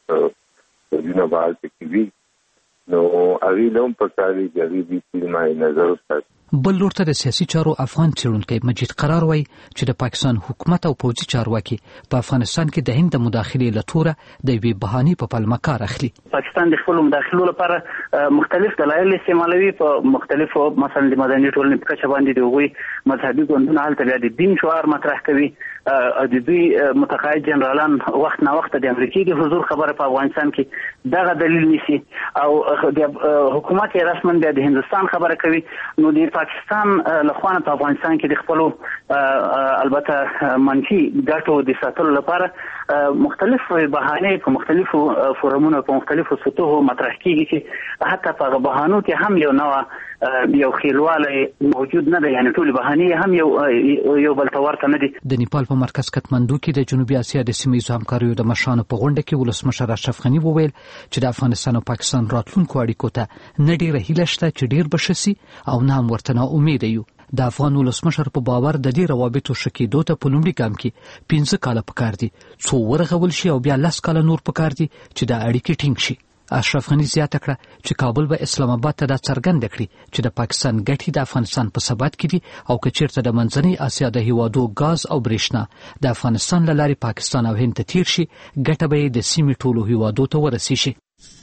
فوجونه بحال کې وي نو هغه له هم په کاري جری دي چې ما نظر وساتي. بل لور ته د سیاسي چارو افغان څېړونکی مجید قرار وایي چې د پاکستان حکومت او پوځي چارواکي په افغانستان کې د هند د مداخلې له توره د یوې بهانې په پلمه کار اخلي. پاکستان د خپلو مداخلو لپاره مختلف دلایل استعمالوي، په مختلفو مثلا د مدني ټولنې په کچه باندې د هغوی مذهبي ګوندونه هلته بیا د دین شعار مطرح کوي. د دوی متقاعد جنرالان وخت نه وخت د امریکای د حضور خبره په افغانستان کې دغه دلیل نیسي او د حکومت رسما بیا د هندستان خبره کوي. نو د پاکستان لخوانه په افغانستان کې د خپلو البته منفي ګټو د ساتلو لپاره مختلف بهانې په مختلفو فورمونو په مختلفو سطحو مطرح کیږي چې حتی په بهانو کې هم یو نوع یو خیلواله موجود نه ده، یعنی ټول بهانې هم یو یو بل ته ورته نه دي. د نیپال په مرکز کاتمندو کې د جنوبي اسیا د سیمه‌ییزو همکاریو د مشرانو په غونډه کې ولسمشر اشرف غني وویل چې د افغانستان او پاکستان راتلونکو اړیکو ته نه ډېره هیله شته چې ډېر به ښه سي او نه هم ورته نا امیده یو. د افغان ولسمشر په باور د دې روابطو ښه کېدو ته په لومړي ګام کې پنځه کاله پکار دي، څو ورغول شي او بیا لس کاله نور پکار دي چې د اړیکې ټینګ شي. اشرف غني زیاته کړه چې کابل به اسلام آباد ته دا څرګنده کړي چې د پاکستان ګټې د افغانستان په ثبات کې دي او که چیرته د منځنۍ اسیا د هیوادو غاز او برېښنا د افغانستان له لارې پاکستان او هند ته تیر شي ګټه به د سیمې ټولو هیوادو ته ورسي شي.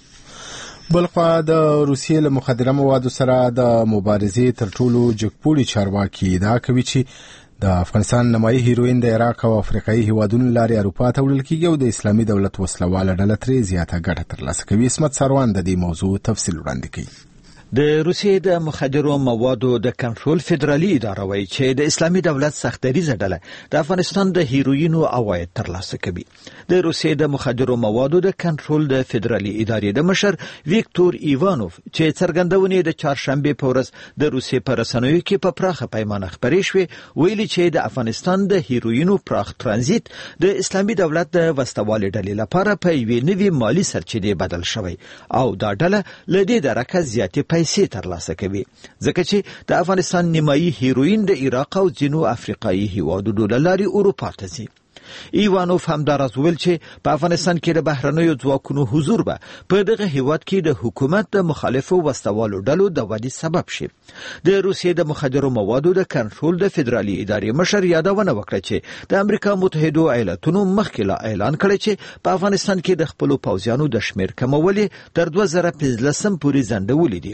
بلخوا د روسیې له مخدره موادو سره د مبارزې تر ټولو جګپوړي چارواکي ادعا کوي چې د افغانستان نمایي هیروین د عراق او افریقایي هیوادونو لارې اروپا ته وړل کیږي او د اسلامي دولت وسلواله ډله ترې زیاته ګټه ترلاسه کوي. اسمت سروان د دې موضوع تفصیل وړاندې کوي. د روسیې د مخدرو موادو د کنټرول فدرالي اداره وایي چې د اسلامي دولت سختدریزه ډله د افغانستان د هیروینو عواید ترلاسه کوي. د روسیې د مخدرو موادو د کنټرول د فدرالي ادارې د مشر ویکتور ایوانوف چې څرګندونې د چهارشنبه په ورځ د روسیې په رسنیو کې په پراخه پیمانه خبرې شوې، ویلي چې د افغانستان د هیروینو پراخ ترانزیت د اسلامي دولت د وسوالې ډلې لپاره په یوې نوې مالی سرچینې بدل شوی او دا ډله له دې درکه زیاتې پیسې ترلاسه کوي، ځکه چې د افغانستان نیمایي هیروین د عراق او ځینو افریقایي هیوادونو له لارې اروپا ته ځي. ایوانوف همداراز ویل چې په افغانستان کې د بهرنیو ځواکونو حضور به په دغه هیواد کې د حکومت د مخالفو وسوالو ډلو د ودې سبب شي. د روسیې د مخدرو موادو د کنټرول د فدرالي ادارې مشر یادونه وکړه چې د امریکا متحده ایالاتونو مخکې لا اعلان کړی چې په افغانستان کې د خپلو پوځیانو د شمیر کمول تر دوه زره پنځلسم پورې ځنډولې دي.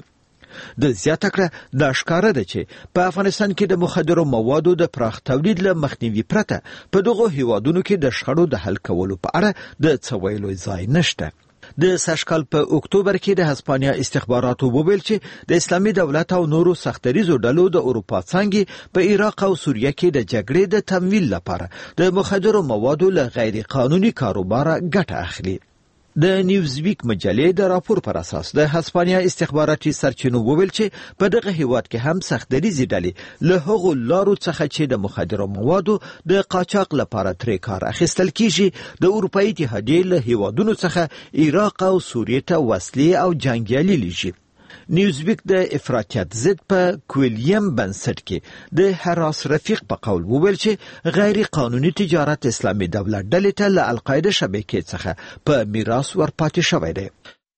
د زیاته کړه د ښکاره ده چې په افغانستان کې د مخدرو موادو د پراخ تولید له مخنیوي پرته په دغو هیوادونو کې د شخړو د حل کولو په اړه د څه ویلو ځای نشته. د سږکال په اکتوبر کې د هسپانیا استخباراتو وویل چې د اسلامي دولت او نورو سختریزو ډلو د اروپا څنګه په عراق او سوریه کې د جګړې د تمویل لپاره د مخدرو موادو له غیر قانوني کاروبار ګټه اخلي. د نیوزویک مجلې د راپور پر اساس د هسپانیا استخباراتي سرچینو وویل چې په دغه هیواد کې هم سختریزي ډلې له هغو لارو څخه چې د مخدرو موادو د قاچاق لپاره ترې کار اخیستل کیږي د اروپایي اتحادیې له هیوادونو څخه عراق او سوریه ته وسلې او جنګیالي لیږي. نیوزویک د افراطیت ضد په کویلیم بنسټ کې د حراس رفیق په قول وویل چې غیر قانوني تجارت اسلامي دولت ډلې ته له القاعده شبکې څخه په میراث ورپاتې شوی دی.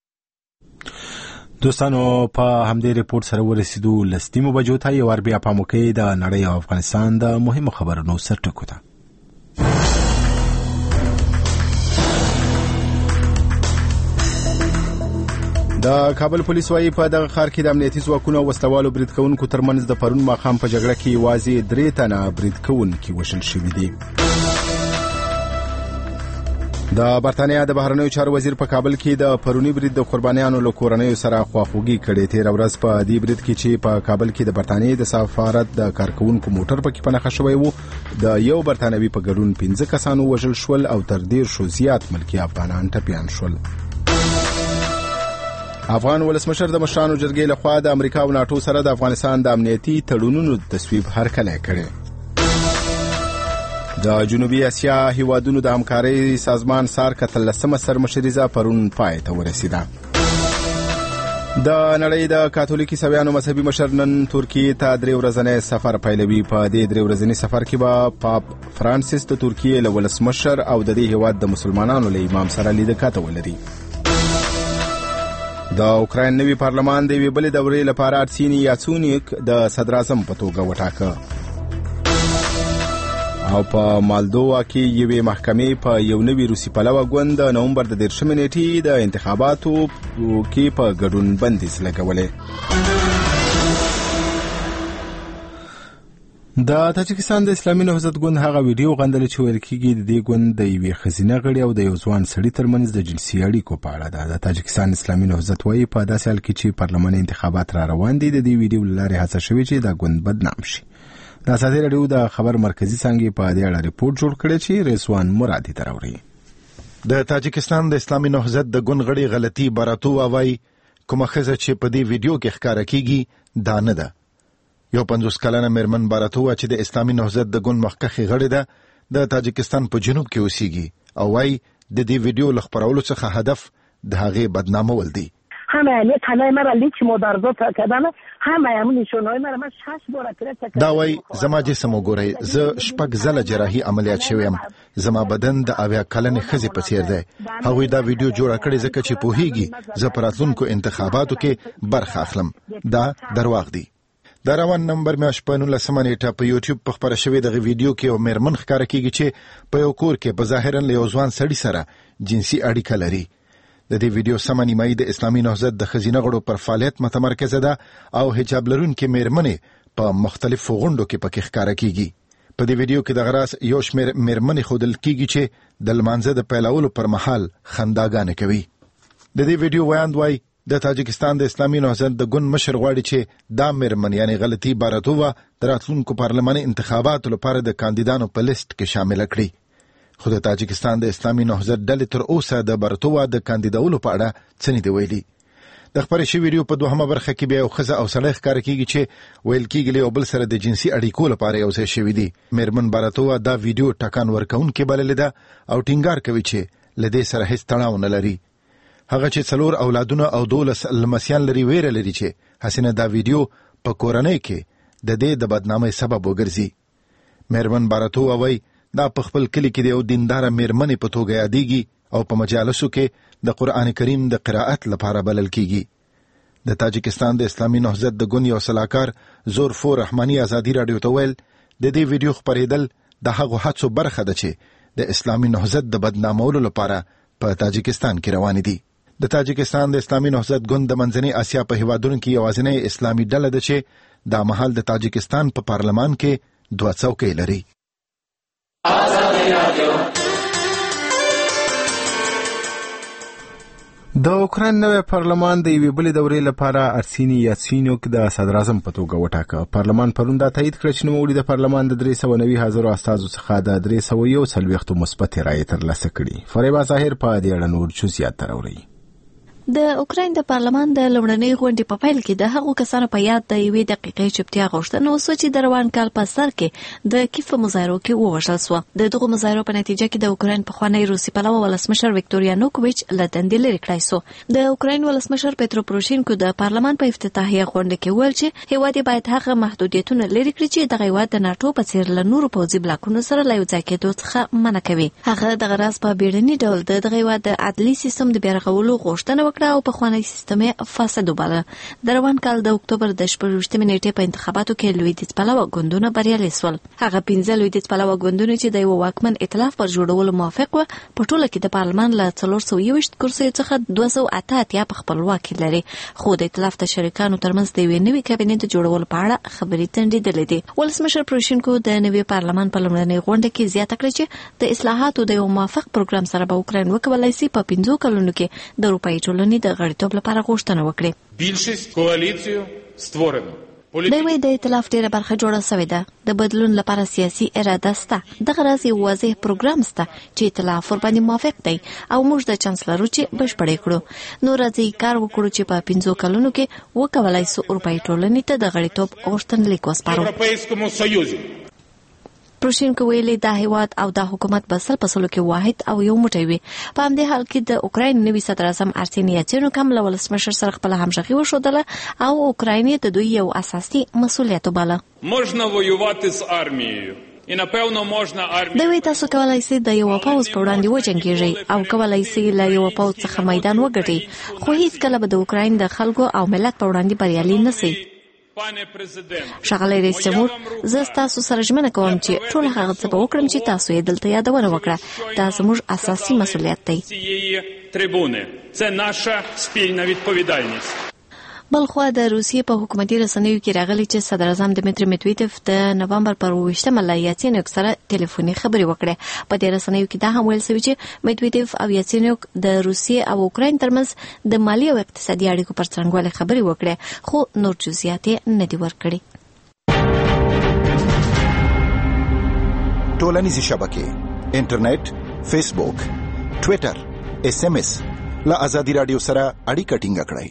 دوستانو په همدې ریپورت سره ورسېدو لسنیمو بجو ته یو ور بیا پام وکړئ د نړۍ او افغانستان د مهمو خبرونو سرټکو ته. د کابل پولیس وايي په دغه ښار کې د امنیتي ځواکونو او وسلوالو برید کوونکو ترمنځ د پرون ماښام په جګړه کې یوازې درې تنه برید کوونکي وژل شوي دي. د برتانیا د بهرنیو چارو وزیر په کابل کې د پرونی برید د قربانیانو له کورنیو سره خواخوږي کړې. تېره ورځ په دې برید کې چې په کابل کې د برتانیې د سفارت د کارکوونکو موټر پکې په نښه شوی و، د یو برتانوي په ګډون پنځه کسانو وژل شول او تر دېرشو زیات ملکي افغانان ټپیان شول. افغان ولسمشر د مشرانو جرګې لخوا د امریکا او ناټو سره د افغانستان د امنیتي تړونونو تصویب هرکلی کړی. د جنوبي اسیا هیوادونو د همکارۍ سازمان سارک اتلسمه سرمشریزه پرون پای ته ورسیده. د نړۍ د کاتولیک عیسویانو مذهبي مشر نن ترکیې ته درې ورځنی سفر پیلوي. په دې درې ورځني سفر کې به پاپ فرانسیس د ترکیې له ولسمشر او د دې هیواد د مسلمانانو له امام سره لیدکاته ولري. د اوکراین نوي پارلمان د یوې بلې دورې لپاره ارسینی یاتسونیک د صدراعظم په توګه وټاکه. او په مالدووا کې یوې محکمې په یو نوي روسي پلوه ګوند د نومبر د دېرشمې نیټې د انتخاباتو کې په ګډون بندیز لګولې. د تاجکستان د اسلامي نهضت ګوند هغه ویډیو غندل چې ویل کېږي د دې ګوند د یوې ښځینه غړي او د یو ځوان سړي ترمنځ د جنسي اړیکو په اړه ده. د تاجکستان اسلامي نهضت وایي په داسې حال کې چې پارلماني انتخابات را روان دي، د دې ویډیو له لارې هڅه شوې چې دا ګوند بدنام شي. د ازادي راډیو د خبر مرکزي څانګې په دې اړه ریپورت جوړ کړی چې رضوان مرادي ته راوړي. د تاجکستان د اسلامي نهضت د ګوند غړي غلطي براتو وایي کومه ښځه چې په دې ویډیو کې ښکاره کیږي دا نه ده. یو پنځوس کلنه میرمن باراتووا چې د اسلامي نهضت د ګوند مخکښې غړې ده د تاجکستان په جنوب کې اوسېږي او وايي د دې ویډیو له خپرولو څخه هدف د هغې بدنامول دی. دا وايي زما جسم وګورئ، زه شپږ ځله جراحي عملیات شویم، زما بدن د اویا کلنې ښځې په څیر دی. هغوی دا ویډیو جوړه کړې ځکه چې پوهیږي زه په راتلونکو انتخاباتو کې برخه اخلم. دا درواغ دی. د روان نومبر میاشت په نولسمه نیټه په یوټیوب په خپره شوې دغه ویډیو کې یو میرمن ښکاره کیږي چې په یو کور کې په ظاهرا له یو ځوان سړي سره جنسي اړیکه لري. د دې ویډیو سمه نیمایي د اسلامي نهضت د ښځینه غړو پر فعالیت متمرکزه ده او حجاب لرونکې میرمنې په مختلفو غونډو کې پکې ښکاره کیږي. په دې ویډیو کې د غراس یو شمېر میرمنې ښودل کیږي چې د لمانځه د پیلولو پر مهال خنداګانې کوي. د دې ویډیو ویاند وايي د تاجکستان د اسلامي نهضت د ګوند مشر غواړي چې دا میرمن یعنی غلطي باراتووا د راتلونکو پارلماني انتخاباتو لپاره د کاندیدانو په لیست کې شامل کړي. خو د تاجکستان د اسلامي نهضت ډلې تر اوسه د باراتووا د کاندیدولو په اړه څه نه دی ویلي. د خبرې شوې ویډیو په دوهمه برخه کې بیا یو ښځه او سړی ښکاره کیږي چې ویل کېږي له یو بل سره د جنسي اړیکو لپاره یو ځای شوي دي. میرمن باراتووا دا ویډیو ټکان ورکوونکې بللې ده او ټینګار کوي چې له دې سره هیڅ تړاو نه لري. هغه چې څلور اولادونه او دولس لمسیان لري ویره لري چې حسینه دا ویډیو په کورنۍ کې د دې د بدنامۍ سبب وګرځي. میرمن باراتووا وایي دا په خپل کلی کې د یو دینداره میرمنې په توګه یادېږي او په مجالسو کې د قرآن کریم د قرائت لپاره بلل کیږي. د تاجکستان د اسلامي نهضت د ګوند یو سلاکار زورفور رحماني ازادي راډیو ته ویل د دې ویډیو خپرېدل د هغو هڅو برخه ده چې د اسلامي نهضت د بدنامولو لپاره په تاجکستان کې روان دي. د تاجکستان د اسلامي نهضت ګوند د منځنۍ اسیا په هیوادونو کې یوازینی اسلامي ډله ده چې د مهال د تاجکستان په پارلمان کې دوه څوکۍ لري. د اوکراین نوی پارلمان د یوې بلې دورې لپاره ارسینی یاتسینیوک د صدر اعظم په توګه وټاکه. پارلمان پرون دا تایید کړ چې نوموړي د پارلمان د درې سوه نوي حاضرو استازو څخه د درې سوه یو څلوېښتو مثبتې رایې ترلاسه کړي. فریبا ظاهر په دې اړه نور جزئیات راوړي. د اوکراین د پارلمان د لومړنۍ غونډې په پیل کې د هغو کسانو په یاد د یوې دقیقې چوپتیا غوښتنه وسوه چې د روان کال په سر کې د کیف مظاهرو کې ووژل شوه. د دغو مظاهرو په نتیجه کې د اوکراین پخوانی روسي پلوه ولسمشر ویکتور یانوکوویچ له دندې لرې کړای شو. د اوکراین ولسمشر پیترو پروشینکو د پارلمان په افتتاحیه غونډه کې وویل چې هیواد باید هغه محدودیتونه لرې کړي چې د هیواد د ناتو په څیر له نورو پوځي بلاکونو سره له یو ځای کېدو څخه منع کوي. هغه دغه راز په بیړني ډول د دغه هیواد د عدلي سیستم د بیا رغولو غوښتنه وکړه او پخوانی سیستم فاسد وباله. د روان کال د اکتوبر د شپږویشتمې نېټې په انتخاباتو کې لویدیځ پلوه ګوندونه بریالي شول. هغه پنځه لویدیځ پلوه ګوندونه چې د یو واکمن ائتلاف پر جوړولو موافق و په ټوله کې د پارلمان له څلور سوه یوویشت کرسیو څخه دوه سوه اته اتیا په خپلواکي لري. خو د ائتلاف د شریکانو ترمنځ د یوې نوې کابینې د جوړولو په اړه خبرې تندېدلې دي. ولسمشر پروشینکو د نوي پارلمان په لومړنۍ غونډه کې زیاته کړه چې د اصلاحاتو د یو موافق پروګرام سره به اوکراین وکولای شي په پنځو کلونو کې د اروپایي ټولنې د غړیتوب لپاره غوښتنه وکړي. بلشست کواليцию створено. د وی د ائتلاف ډیره برخه جوړه شوې ده. د بدلون لپاره سیاسي اراده شته. دغه راز یو واضح پروګرام شته چې ائتلاف ورباندې موافق دی او موږ د چانسلر چې بشپړ کړو. نو راځي کار وکړو چې په پنځو کلونو کې وکولای شو اروپایي ټولنې ته د غړیتوب غوښتنلیک وسپارو. پروشینکو ویلي دا هیواد او دا حکومت به سل په سلو کې واحد او یو موټی وي. په همدې حال کې د اوکراین نوي صدر اعظم ارسینی یاتسینیوک هم له ولسمشر سره خپله همغږي وښودله او اوکراین د دوی یو اساسي مسؤلیت وباله. можна воювати з армією. І напевно можна армію. دوی تاسو کولای شئ د یو پوځ په وړاندې وجنګیږئ او کولای شئ له یو پوځ څخه میدان وګټئ. خو هیڅ کله به د اوکراین د خلکو او ملت په وړاندې بریالي نه شئ. ښاغلی رئیس جمهور، زه ستاسو سره ژمنه کوم چې ټول هغه څه به وکړم چې تاسو یې دلته یادونه وکړه. دا زموږ اساسي مسؤلیت دی. Це наша спільна відповідальність. بلخوا د روسیې په حکومتي رسنیو کې راغلي چې صدر اعظم دمیتری میدویدف د نومبر پر اوویشتمه له یاتسینیوک سره ټلیفوني خبرې وکړې. په دې رسنیو کې دا هم ویل شوي چې میدویدف او یاتسینیوک د روسیې او اوکراین ترمنځ د مالي او اقتصادي اړیکو پر څرنګوالي خبرې وکړې، خو نور جزئیات یې نه دي ورکړي. ټولنیزې شبکې، انټرنیټ، فیسبوک، ټویټر، اس ام اس له ازادي رادیو سره اړیکه ټینګه کړئ.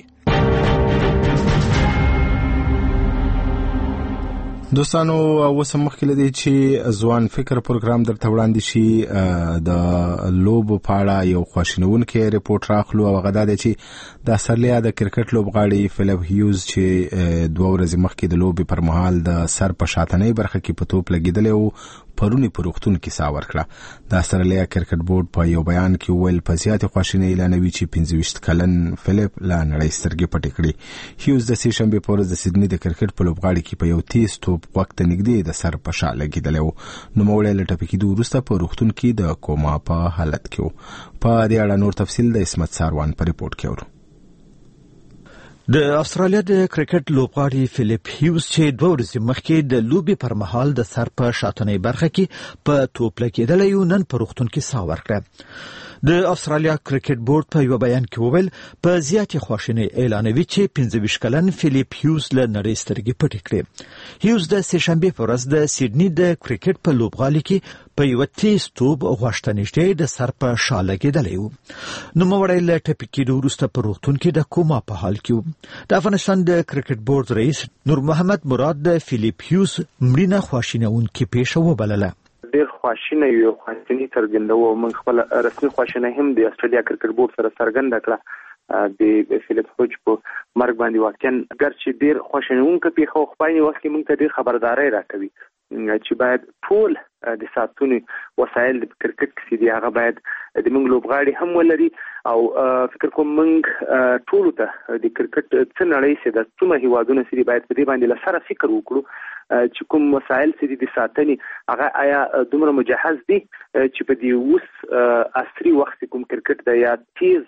دوستانو اوس مخکې لدی چې ځوان فکر پروګرام درته وړاندې شي د لوبو په اړه یو خواشینونکی ریپورت راخلو او هغه دا دی چې د استرالیا د کرکټ لوبغاړي فلیپ هیوز چې دوه ورځې مخکې د لوبې پر مهال د سر په شاتنۍ برخه کې په توپ لګېدلی و پرونی په روغتون کې ساه ورکړه. د استرالیا کرکټ بورډ په یو بیان کې وویل په زیاتې خواشینۍ اعلانوي چې پنځه ویشت کلن فلیپ له نړۍ سترګې پټې کړې. هیوز د سې شنبې په ورځ د سیدني د کرکټ په لوبغاړي کې په یو تیز توپ غوږ ته نږدې د سر په شا لګېدلی و. نوموړی له ټپي کېدو وروسته په روغتون کې د کوما په حالت کې و. په دې اړه نور تفصیل د عصمت ساروان په ریپورت کې اورو. د استرالیا د کرکټ لوبغاړي فلیپ هیوز چې دوه ورځې مخکې د لوبې پر مهال د سر په شاتنۍ برخه کې په توپ لګېدلی و، نن په روغتون کې ساه ورکړه. د استرالیا کرکټ بورډ په یو بیان کې وویل په زیاتې خواشینۍ اعلانوي چې پنځه ویشت کلن فلیپ هیوز له نړۍ سترګې پټې کړې. هیوز د سې شنبې په ورځ د سیدني د کرکټ په لوبغالي کې په یو تیز توپ غوږ ته نږدې د سر په شا لګېدلی و. نوموړی له ټپي کېدو وروسته په روغتون کې د کوما په حال کې و. د افغانستان د کرکټ بورډ رئیس نور محمد مراد د فلیپ هیوز مړینه خواشینونکې پیښه وبلله. ډېر خواشینه یو خواشیني څرګندوو. موږ خپل رسمي خواشیني هم د استرالیا کرکټ بورډ سره څرګنده کړه. د فلیپ هیوز په مرګ باندې واقعا ګرچې ډېر خواشینونکې پیښه خو په عین وخت کې موږ ته ډېر خبرداري راکوي چې باید ټول د ساتونې وسایل د کرکټ کې دي هغه باید د موږ لوبغاړي هم ولري او فکر کوم موږ ټول ته د کرکټ څه نړۍ سي د څومره هیوادونو سي باید په دې باندې لسره فکر وکړو چې کوم وسایل سي د ساتنې هغه آیا دومره مجهز دي چې په دې اوس عصري وخت کوم کرکټ د یا تیز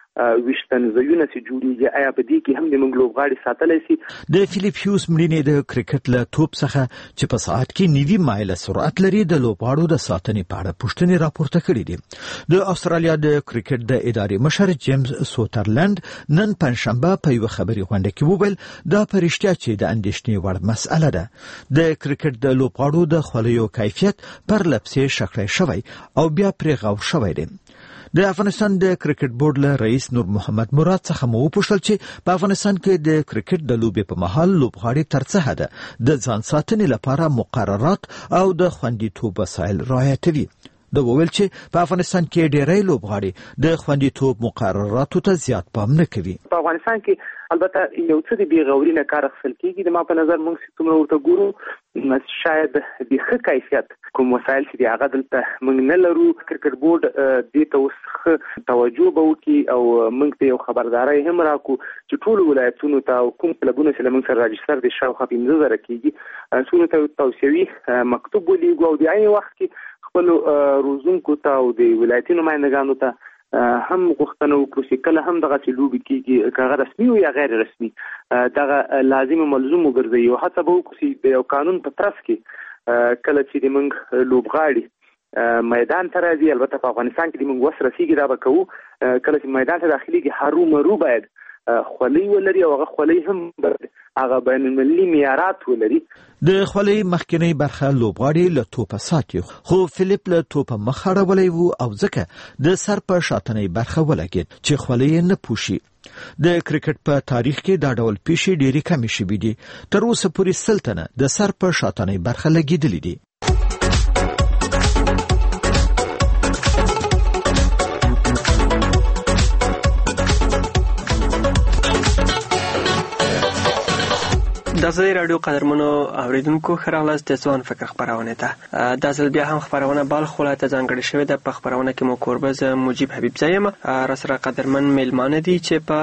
وشتن زيونه سي جوړیږي آیا په دې کې هم د موږ لوبغاړي ساتلای شي. د فلیپ هیوز مړینې د کرکټ له توپ څخه چې په ساعت کې نوي مایل سرعت لري د لوبغاړو د ساتنې په اړه پوښتنې راپورته کړې دي. د استرالیا د کرکټ د ادارې مشر جیمز سوترلند نن پنځشنبه په یو خبري غونډه کې وویل دا پرشتیا چې د اندېښنې وړ مسأله ده. د کرکټ د لوبغاړو د خوليو کیفیت پر لپسې شکړې شوی او بیا پرې غو شوی دی. د افغانستان د کرکټ بورډ له رئیس نور محمد مراد څخه مو وپوښتل چې په افغانستان کې د کرکټ د لوبې په مهال لوبغاړي ترڅه ده د ځان ساتنې لپاره مقررات او د خوندیتوب وسایل رعایتوي. د وویل چې په افغانستان کې ډېری لوبغاړي د خوندیتوب مقرراتو ته زیات پام نه کوي. په افغانستان کې البته یو څه د بیغوري نه کار اخیستل کېږي. د ما په نظر موږ چې څومره ورته ګورو شاید د ښه کیفیت کوم وسایل چې د هغه دلته موږ نه لرو. کرکټ بورډ دې ته اوس ښه توجه به وکړي او موږ ته یو خبرداری هم راکړو چې ټولو ولایتونو ته او کوم کلبونه چې له موږ سره راجستر دي شاوخوا پنځه زره کېږي ټولو ته توصیوي مکتوب ولیږو او د عین وخت کې خپلو روزونکو ته او د ولایتي نمایندګانو ته هم غوښتنه وکړو چې کله هم دغه چې لوبې کېږي که هغه رسمي وي یا غیر رسمي دغه لازم ملزوم وګرځوي او هڅه به وکړو چې د یو قانون په ترڅ کې کله چې د موږ لوبغاړي میدان ته راځي، البته په افغانستان کې د موږ وس رسېږي دا به کوو، کله چې میدان ته داخليږي هرو مرو باید خولۍ ولري او هغه خولۍ هم هغه بین المللي معیارات ولري. د خولۍ مخکنی برخه لوبغاړي له توپه ساتي، خو فلیپ له توپه مخ اړولی و او ځکه د سر په شاتنۍ برخه ولګېد چې خولۍ نه پوشي. د کرکټ په تاریخ کې دا ډول پیښې ډېرې کمې شوي دي. تر اوسه پورې سل تنه د سر په شاتنۍ برخه لګېدلي دي. د ازادي راډیو قدرمنو اوریدونکو ښه راغلاست د ځوان فکر خپرونې ته. دا ځل بیا هم خپرونه بالخ ولایت ته ځانګړې شوې ده. په خپرونه کې مو کوربه زه مجیب حبیب زه یم. راسره قدرمن میلمانه دي چې په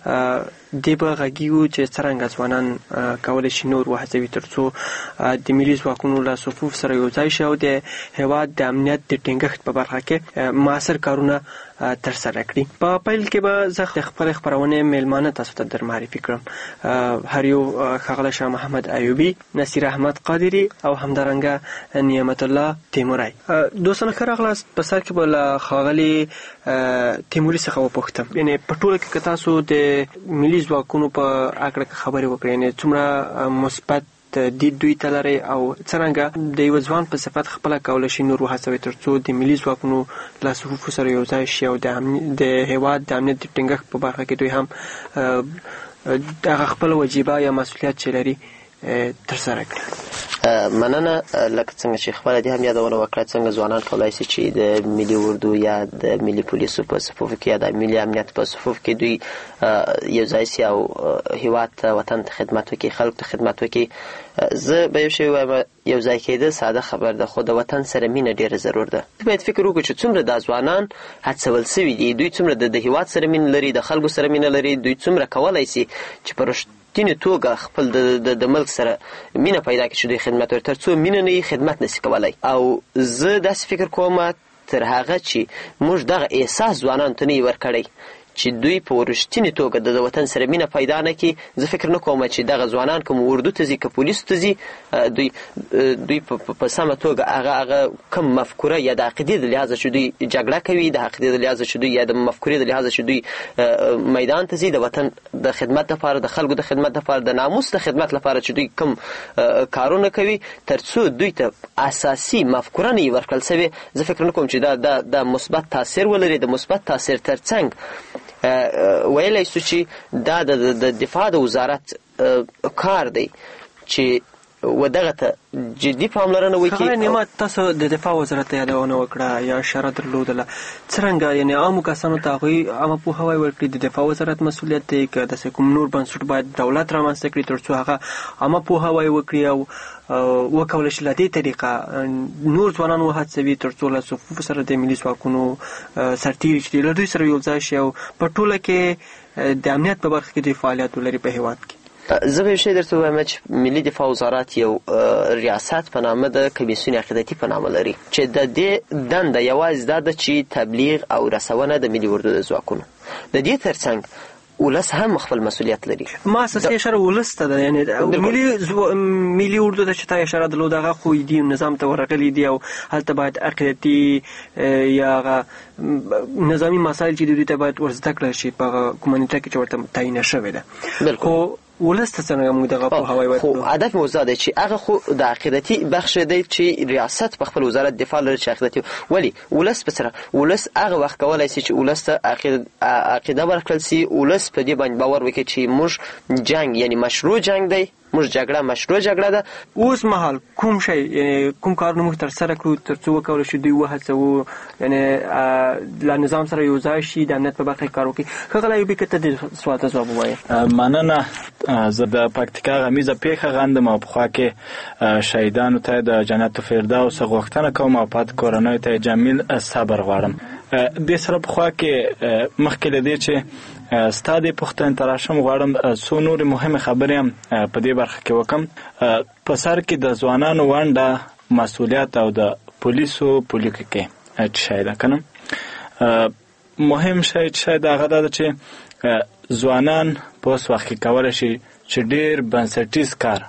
دې به غږیږو چې څرنګه ځوانان کولی شي نور وهڅوي تر څو د ملي ځواکونو له صفوف سره یو ځای شي او د هېواد د امنیت د ټینګښت په برخه کې معاصر کارونه ترسره کړي. په پیل کې به زه خپل خپرونې میلمانه تاسو ته در معرفي کړم. هر یو ښاغلی شاه محمد ایوبي، نصیر احمد قادري او همدارنګه نعمت الله تیموري. دوستانه ښه راغلاست. په سر کې به له ښاغلي تیموري څخه وپوښتم، یعنې په ټوله کې که تاسو د ملي ځواکونو په اړه خبرې وکړئ، یعنې څومره مثبت دید دوی ته لري او څرنګه د یو ځوان په صفت خپله کولی شي نور وهڅوي تر څو د ملي ځواکونو له صفوفو سره یو ځای شي او د هېواد د امنیت د ټینګښت په برخه کې دوی هم دغه خپل وجیبه یا مسؤلیت چې لري ترسره کړي. مننه. لکه څنګه چې خپله دې هم یادونه وکړه څنګه ځوانان کولی شي چې د ملي اردو یا د ملي پولیسو په صفوفو کې یا د ملي امنیت په صفوف کې دوی یو ځای سي او هېواد ته وطن ته خدمت وکړي، خلکو ته خدمت وکړي. زه به یو شی ووایم، یو ځای کېده ساده خبر ده، خو د وطن سره مینه ډېره ضرور ده. باید فکر وکړو چې څومره دا ځوانان هڅول سوي دي، دوی څومره د هېواد سره مینه لري، د خلکو سره مینه لري، دوی څومره کولی سي چې په رښتینې توګه خپل د د ملک سره مینه پیدا کړي چې دوی خدمت ورته، تر څو مینه نه وي خدمت نشي کولی. او زه داسې فکر کوم تر هغه چې موږ دغه احساس ځوانانو ته نه وي ورکړی چې دوی په رښتینې توګه د وطن سره مینه پیدا نه کړي، زه فکر نه کوم چې دغه ځوانان کوم اردو ته ځي که پولیسو ته ځي دوی دوی په سمه توګه هغه هغه کوم مفکوره یا د عقیدې د لحاظه چې دوی جګړه کوي، د عقیدې د لحاظه چې دوی یا د مفکورې د لحاظه چې دوی میدان ته ځي د وطن د خدمت لپاره، د خلکو د خدمت لپاره، د ناموس د خدمت لپاره چې دوی کوم کارونه کوي، تر څو دوی ته اساسي مفکوره نه وي ورکړل سوې، زه فکر نه کوم چې دا د مثبت تاثیر ولري. د مثبت تاثیر تر څنګ ویلی سو چې دا د دفاع د وزارت کار دی چې و دغه ته جدي پاملرنه وکړي. ښاغلی نعمت، تاسو د دفاع وزارت یادونه وکړه یا اشاره درلودله، څرنګه یعنې عامو کسانو ته هغوی عامه پوهاوی ورکړي د دفاع وزارت مسؤلیت دی که داسې کوم نور بنسټ باید دولت رامنځته کړي تر څو هغه عامه پوهاوی وکړي او وکولی شي له دې طریقه نور ځوانان وهڅوي تر څو له صفوفو سره د ملي ځواکونو سرتېري چې دي له دوی سره یو ځای شي او په ټوله کې د امنیت په برخه کې دوی فعالیت ولري په هېواد کې. زه به یو شی درته ووایم چې ملي دفاع وزارت یو ریاست په نامه د کمیسیون عقیدتي په نامه لري چې د دې دنده یوازې دا ده چې تبلیغ او رسونه د ملي اردو د ځواکونو د دې ترڅنګ ولس هم خپل مسؤلیت لري. ما اساسي اشاره ولس ته ده، یعنی ملي ملي اردو ته چې تا اشاره درلوده هغه خو دی نظام ته ورغلي دي او هلته باید عقیدتي یا نظامی مسایل چې دوی ته باید ورزده کړل شي په کومنټه کې چې ورته تعیین شوی ده. خو ولس ته څنګه موږ دغه په هوای ورته خو هدف موضوع دی چې هغه خو د عقیدتي بخش دی چې ریاست په خپل وزارت دفاع لري چې عقیدتي، ولی ولس په سره ولس هغه وخت کولای شي چې ولس ته عقیده عقیده ورکړل شي، ولس په دې باندې باور وکړي چې موږ جنگ یعنی مشروع جنگ دی، موږ جګړه مشروع جګړه ده. اوس مهال کوم شی یعنی کوم کارونه موږ تر سره کړو تر څو وکولای شو دوی وهڅوو یعنی له نظام سره یو ځای شي د امنیت په برخه کې کار وکړي؟ ښاغلی ایوبي که ته دې سوال ته ځواب ووایې. مننه. زه د پکتیکا غمیزه پیښه غندم او پخوا کې شهیدانو ته د جنت الفردوس غوښتنه کوم او پات کورنۍ ته جمیل صبر غواړم. د سره پخوا کې مخکې له دې چې ستادې پوښتنې ته راشم غواړم څو نورې مهمې خبرې هم په دې برخه کې وکم. په سر کې د ځوانانو ونډه مسؤلیت او د پولیسو پولیکو کې چې شی ده که نه مهم شی چې شاید هغه ده چې ځوانان په اوس وخت کې کولی شي چې ډېر بنسټیز کار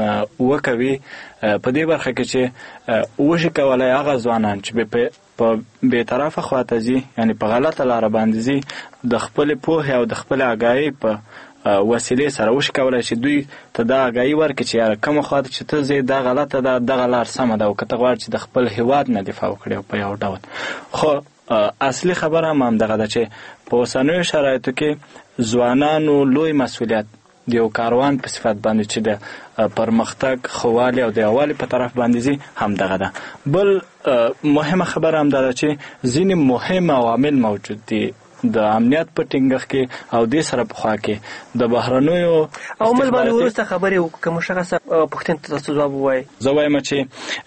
وکوي په دې برخه کې چې وشي کولی هغه ځوانان چې په بېطرفه خواته ځي یعنی په غلطه لاره باندې ځي د خپلې پوهې او د خپلې اګاهۍ په وسیلې سره وشي کولی چې دوی ته دا اګاهي ورکړي چې یاره کومه خواته چې ته ځې دا غلطه ده دغه لار سمه ده او که ته غواړې چې د خپل هېواد نه دفاع وکړې په یو ډول. خو اصلي خبره هم همدغه ده چې په اوسنیو شرایطو کې ځوانانو لوی مسؤلیت د یو کاروان په صفت باندې چې د پرمختګ خوالي او د یووالي په طرف باندې ځي همدغه ده. بل مهمه خبره هم ده چې ځینې مهم عوامل موجود دي د امنیت په ټینګښت کې او دې سره پخوا کې د بهرنیو عوامل باندې وروسته خبرې وکړو که مشخصه پوښتنې ته تاسو ځواب ووایئ. زه وایم چې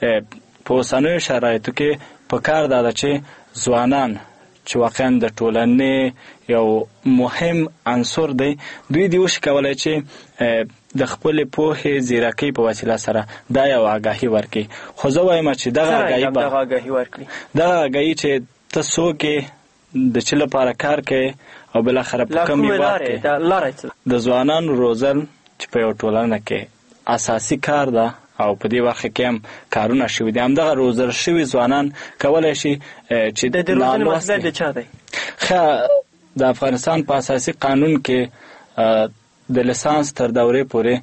په اوسنیو شرایطو کې پکار ده چې ځوانان چې واقعا د ټولنې یو مهم عنصر دی دوی دې وشي کولی چې د خپلې پوهې زیرکۍ په وسیله سره دا یو اګاهي ورکړي. خو زه وایم چې دغه اګاهي ورکړي دغه اګاهي چې ته څوک یې د چه لپاره کار کوي او بالاخره په کوم هېواد کې د ځوانانو روزل چې په یو ټولنه کې اساسي کار ده او په دې برخه کې هم کارونه شوي دي. همدغه روزل شوي ځوانان کولی شي چې د روزنې مسؤلیت د چا دی؟ ښه د افغانستان په اساسي قانون کې د لیسانس تر دورې پورې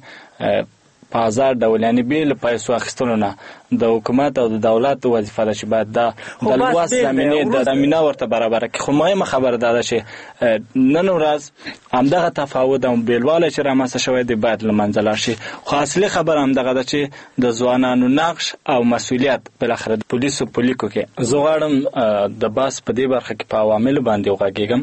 په آزاد ډول یعنی بې له پیسو اخیستلو نه د حکومت او د دولت وظیفه ده چې باید دا د لوست زمینې د زمینه ورته برابره کړي. خو مهمه خبره دا ده چې نن ورځ همدغه تفاوت او بېلوالی چې رامنځته شوی دی باید له منځه لاړ شي. خو اصلي خبره همدغه ده چې د ځوانانو نقش او مسؤلیت بالاخره د پولیسو پولیکو کې. زه غواړم د بحث په دې برخه کې په عواملو باندې وغږېږم.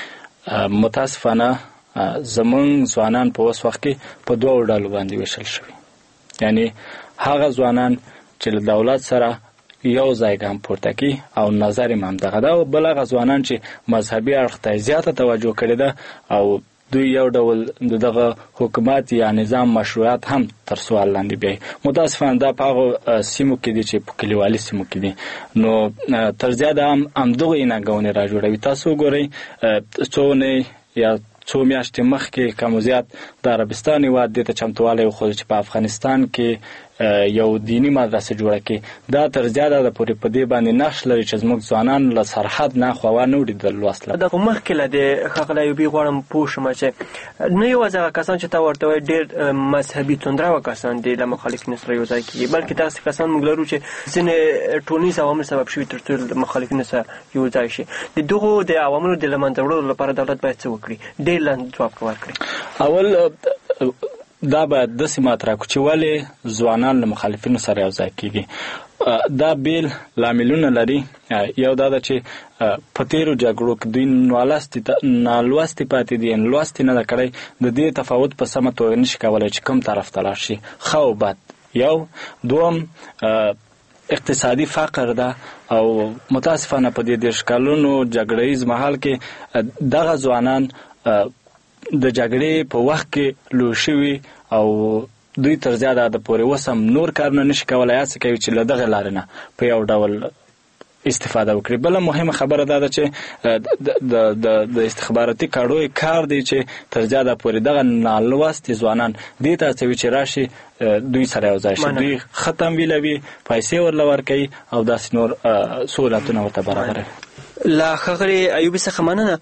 متاسفانه زمونږ ځوانان په اوس وخت کې په دوو ډلو باندې ویشل شوي، یعنی هغه ځوانان چې له دولت سره یو ځای ګام پورته کړي او نظر یې همدغه ده، او بل هغه ځوانان چې مذهبي اړخ ته زیاته توجه کړې ده او دوی یو ډول دغه حکومت یا نظام مشروعیت هم تر سوال لاندې بیایي. متاسفانه دا په هغو سیمو کې دي چې په کلیوالي سیمو کې دي، نو تر زیاده هم همدغه اناګونې را جوړوي. تاسو وګورئ څو اونۍ یا څو میاشتې مخکې کم و زیات د عربستان هېواد دې ته چمتووالی وښود چې په افغانستان کې یو دینی مدرسه جوړه کړي. دا تر زیاته د پورې په دې باندې نقش لري چې زموږ ځوانان له سرحد نه خوا نه وړي د لوست لپاره. دغه مخکې له دې ښاغلی ایوبي غواړم پوه شم چې نه یوازې هغه کسان چې تا ورته وایي ډېر مذهبي توندروه کسان دي له مخالفینو سره یو ځای کېږي، بلکې داسې کسان موږ لرو چې ځینې ټولنیز عوامل سبب شوي تر څو له مخالفینو سره یو ځای شي. د دغو د عواملو د له منځه وړلو لپاره دولت باید څه وکړي؟ ډېر لنډ ځواب ورکړي. اول دا باید داسې مطرح کړو چې ولې ځوانان له مخالفینو سره یو ځای کېږي. دا بیل لاملونه لري. یو دا ده چې په تېرو جګړو کې دوی نالوستي پاتې دي، لوستي نه ده کړی، د دې تفاوت په سمه توګه نشي کولی چې کوم طرف ته لاړ شي، ښه او بد. یو دوم اقتصادي فقر ده او متاسفانه په دې دېرش کلونو جګړهیز مهال کې دغه ځوانان د جګړې په وخت کې لوی شوي او دوی تر زیاته د پورې اوس هم نور کارونه نشي کولی، هڅه کوي چې له دغې لارې نه په یو ډول استفاده وکړي. بل مهمه خبره دا ده چې د د د استخباراتي کاړو کار دی چې تر زیاته پورې دغه نالوست ځوانان دې ته چې راشي دوی سره یو ځای شي، دوی ختم ویلوي، پیسې ورلور کوي او داسې نور سہولتونه ورته برابروي. لا خغلی ایوب څخه مننه.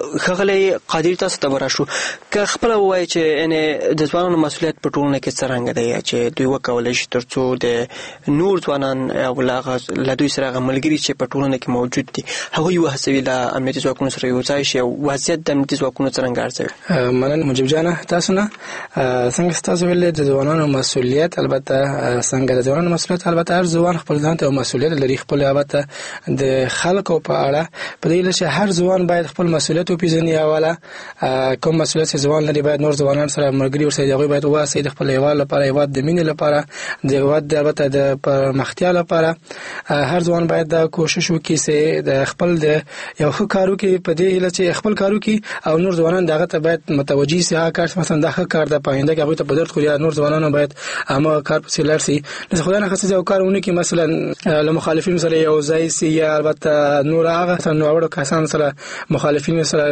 خغلی قادر تاسو ته ورشو که خپل وای چې ان د ځوانانو مسولیت په ټولنه کې څنګه دی چې دوی وکولای شي ترڅو د نور ځوانان او لاغه لدوی سره غملګری چې په ټولنه کې موجود دي هغه یو هڅوي لا امنیتي ځواکونو سره یو ځای شي او وضعیت د امنیتي ځواکونو څنګه ارزوي. مننه مجيب جان. تاسو نه څنګه تاسو ویل د ځوانانو مسولیت البته څنګه د ځوانانو مسولیت البته هر ځوان خپل ځان ته مسولیت لري، خپل البته د خلکو په اړه په دې لشه هر ځوان باید خپل مسولیت وپیژني. اوله کوم مسولیت ځوان لري باید نور ځوانان سره مرګري ورسره هغه باید واسي د خپل هیواد لپاره، هیواد د مینې لپاره، د هیواد البته د پرمختیا لپاره هر ځوان باید د کوشش وکړي چې د خپل د یو ښه کارو کې په دې لشه خپل کارو کې او نور ځوانان دغه ته باید متوجي سي. هغه کار مثلا دغه کار د پاینده کې هغه ته بدرت خو یا نور ځوانانو باید اما کار په سیلر سي د خدای نه خاصه یو کارونه کې مثلا له مخالفین سره یو ځای سي یا البته نور هغه نوړو کسان سره مخالفین سره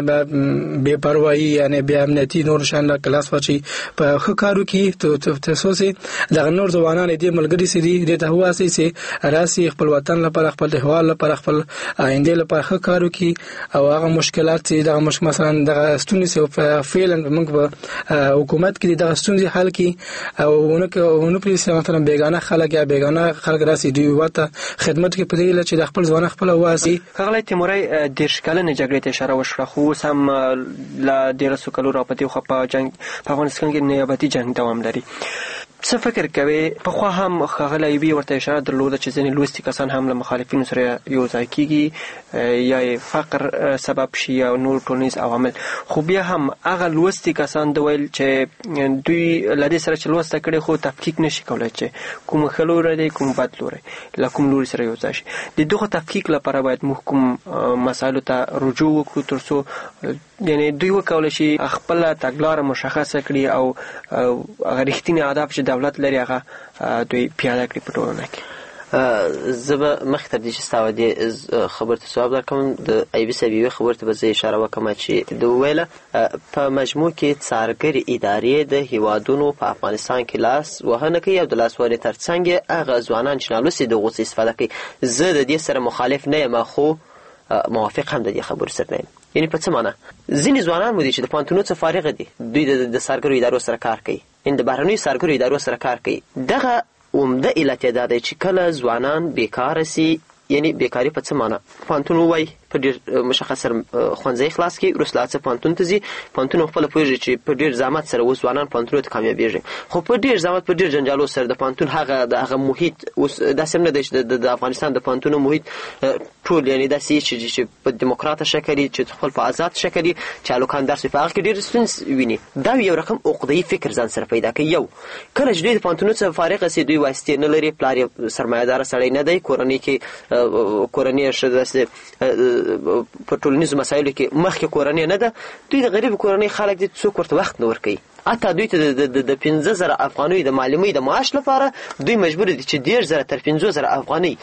بے پروايي یعنی بے امنیتي نور شان کلاس واچي په خو کارو کې ته تاسو د نور ځوانان دې ملګری سي دې ته واسي سي راسي خپل وطن لپاره، خپل هیواد لپاره، خپل آینده لپاره خو کارو کې او هغه مشکلات چې د مش مثلا د ستونزې سو فعلا موږ په حکومت کې د ستونزې حل کې او نو نو پلیس مثلا بیگانه خلک یا بیگانه خلک راسي دوی وته خدمت کې پدې لچې د خپل ځوان خپل واسي. هغه تیموري د شکلنې جګړې ته اشاره وشوه خو سم لا ډیر سکلو راپتی خو په جنگ په افغانستان کې نیابتي جنگ دوام لري. څه فکر کوي په خو هم خغله ایبي ورته اشاره درلوده چې ځینې لوستي کسان هم له مخالفینو سره یو ځای کیږي یا فقر سبب شي یا نور ټولنیز عوامل، خو بیا هم هغه لوستي کسان د ویل چې دوی لدې سره چې لوسته کړي خو تفکیک نشي کولای چې کوم خلور دی کوم بد لوري لکه لوري سره یو ځای شي. د دغه تفکیک لپاره باید محکوم مسایلو ته رجوع وکړو ترڅو یعنی دوی وکولای شي خپل تګلاره مشخصه کړي او هغه رښتینی آداب چې دولت لري هغه دوی پیاده کړي په ټولنه کې. زه مخ ته د شتاو د خبرته ثواب درکوم. د ای بي سي خبرته به زه اشاره وکم چې د ویله په مجموع کې څارګر ادارې د هیوادونو په افغانستان کې لاس وهنه کوي او د لاس ورې ترڅنګ هغه ځوانان چې نالوسي د غوڅ استفاده کوي. زه د دې سره مخالف نه یم خو موافق هم د دې خبرو سره نه یم. یعنی په څه معنی ځینې ځوانان مو دي چې د پانتونو څخه فارغ دي، دوی د سرګرو ادارو سره کار کوي، ان د بهرنیو سرګرو ادارو سره کار کوي. دغه عمده علت دا دی چې کله ځوانان بیکاره سي، یعنی بیکاری په څه معنی پانتون وای په ډیر مشخص خوندزي خلاص کې رسلاڅه پانتون ته زی پانتون خپل پوهیږي چې په ډیر زحمت سره اوس ځوانان پانتون ته کامیابیږي، خو په ډیر زحمت په ډیر جنجالو سره د پانتون هغه د هغه محیط اوس د سم نه دی چې د افغانستان د پانتون محیط ټول یعنی د سي چې په دیموکرات شکل چې خپل په آزاد شکل چې الوکان درس په هغه کې ډیر ستونز ویني. دا یو رقم عقده‌ای فکر ځان سره پیدا کوي. یو کله چې د پانتون څخه فارغ سي دوی واسطه نه لري، پلار سرمایه‌دار سړی نه دی، کورنۍ کې کورنۍ شته په ټولنیزو مسایلو کې مخکې کورنۍ نه ده، دوی د غریب کورنۍ خلک دي څوک ورته وخت نه ورکوي. اته دوی ته د پنځه زره افغانۍ د معلومي د معاش لپاره دوی مجبور دي چې ډیر زره تر پنځه زره افغانۍ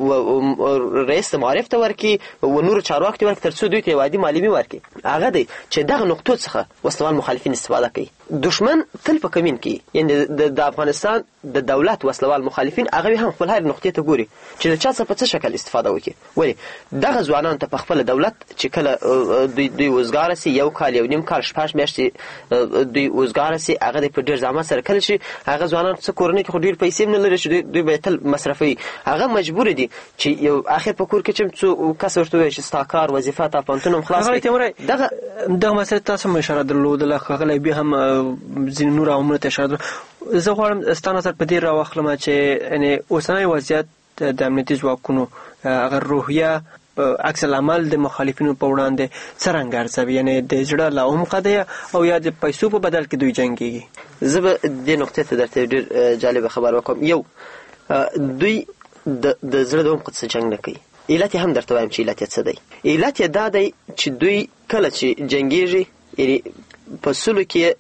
رئیس معرف ته ورکي او نور چارواکي ته ورکي ترڅو دوی ته وادي معلومي ورکي. هغه دی چې دغه نقطو څخه وسلوال مخالفین استفاده کوي. دشمن تل په کمین کې یعنی د افغانستان د دولت وسلوال مخالفین هغه هم خپل هر نقطې ته ګوري چې د چا څخه په څه شکل استفاده وکړي. ولی دغه ځوانان ته په خپل دولت چې کله دوی دوی وزګار سي یو کال یو نیم کال شپږ میاشتې دوی وزګار سي هغه په ډیر ځامه سره کله شي هغه ځوانان څه کورنۍ کې ډیر پیسې نه لري چې دوی به تل مصرفي، هغه مجبور دي چې یو اخر په کور کې چې څو کس ورته وي چې ستاکار وظیفه ته پانتونم خلاص کړي. دغه دغه مسله تاسو مې اشاره درلودله خغله به هم ځین نور عمر ته اشاره. زه غواړم ستاسو نظر په دې راوخلم چې یعنی اوسنۍ وضعیت د امنیتي ځواکونو هغه روحیه عکس العمل د مخالفینو په وړاندې څرنګه ارزوي، یعنی د زړه له عمقه دی او یا د پیسو په بدل کې دوی جنگيږي. زه به دې نقطې ته درته ډېر جالب خبر وکم. یو دوی د زړه د عمقه څخه جنگ نه کوي. علت هم درته وایم چې علت څه دی. علت دا دی چې دوی کله چې جنگيږي یعنی په سلو کې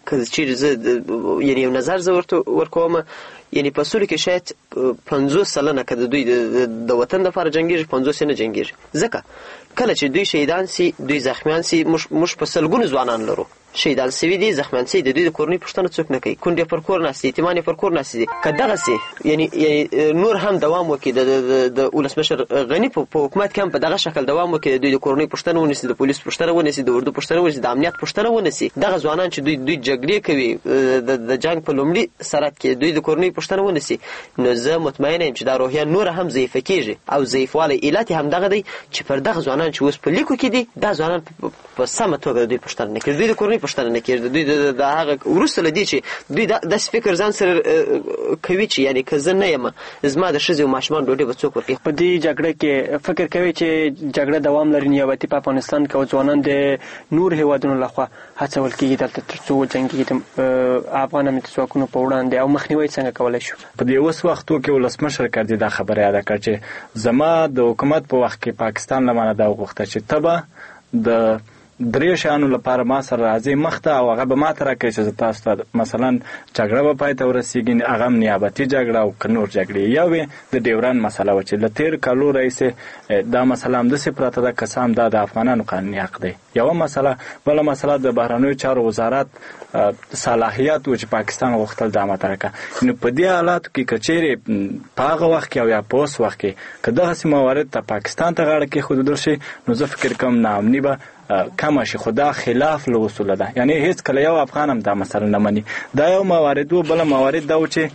که چیرې زه یعنی یو نظر زه ورته ورکوم، یعنی په سولې کې شاید پنځوس سلنه که د دوی د وطن دپاره جنګېږي، پنځوس یې نه جنګېږي. ځکه کله چې دوی شهیدان سي، دوی زخمیان سي، موږ په سلګونو ځوانان لرو شهیدان سوي دي، زخمیان سوي دي، د دوی د کورنۍ پوښتنه څوک نه کوي. کونډې پر کور ناست دي، یتیمان پر کور ناست دي. که دغسې یعنی نور هم دوام وکړي، د ولسمشر غني په حکومت کې هم په دغه شکل دوام وکړي، د دوی د کورنۍ پوښتنه ونیسي، د پولیس پوښتنه ونیسي، د اردو پوښتنه ونیسي، د امنیت پوښتنه ونیسي، دغه ځوانان چې دوی دوی جګړې کوي د جنګ په لومړي سرحد کې دوی د کورنۍ پوښتنه ونیسي، نو زه مطمئنه یم چې دا روحیه نور هم ضعیفه کېږي. او ضعیفوالی علت هم دغه دی چې پر دغه ځوانان چې اوس په لیکو کې دي، دا ځوانان په سمه توګه د دوی پوښتنه نه کوي، دوی د کورنۍ پوښتنه نه کوي، دوی د هغه وروسته له دې چې دوی داسې فکر ځان سره کوي چې یعنی که زه نه یم زما د ښځې او ماشومان ډوډۍ به څوک ورکوي. په دې جګړه کې فکر کوي چې جګړه دوام لري، نیابتي په افغانستان کې او ځوانان د نور هیوادونو لخوا هڅول کېږي دلته تر څو وجنګېږي د افغان امنیتي ځواکونو په وړاندې، او مخنیوی څنګه کولی شو؟ په دې اوس وختو کې ولسمشر کردي دا خبره یاده کړه چې زما د حکومت په وخت کې پاکستان له مانه دا وغوښته چې ته به د درې شیانو لپاره ما سره راځي مخته، او هغه به ما ته راکوي چې زه تاسو ته مثلا جګړه به پای ته ورسېږي، هغه هم نیابتي جګړه او که نور جګړې. یو یې د ډیورند مسله وه چې له تېر کالو راهیسې دا مسله همداسې پرته ده، که څه هم دا د افغانانو قانوني حق دی. یوه مسله. بله مسله د بهرنیو چارو وزارت صلاحیت و چې پاکستان غوښتل دا مطرح کړه. نو په دې حالاتو کې که چیرې په هغه وخت کې او یا په اوس وخت کې که دغسې موارد ته پاکستان ته غاړه کېښودل شي، نو زه فکر کوم ناامني به کم شي، خو دا خلاف له اصوله ده. یعنی هیڅ کله یو افغان هم دا مسله نه مني. دا یو موارد و. بله موارد دا و چې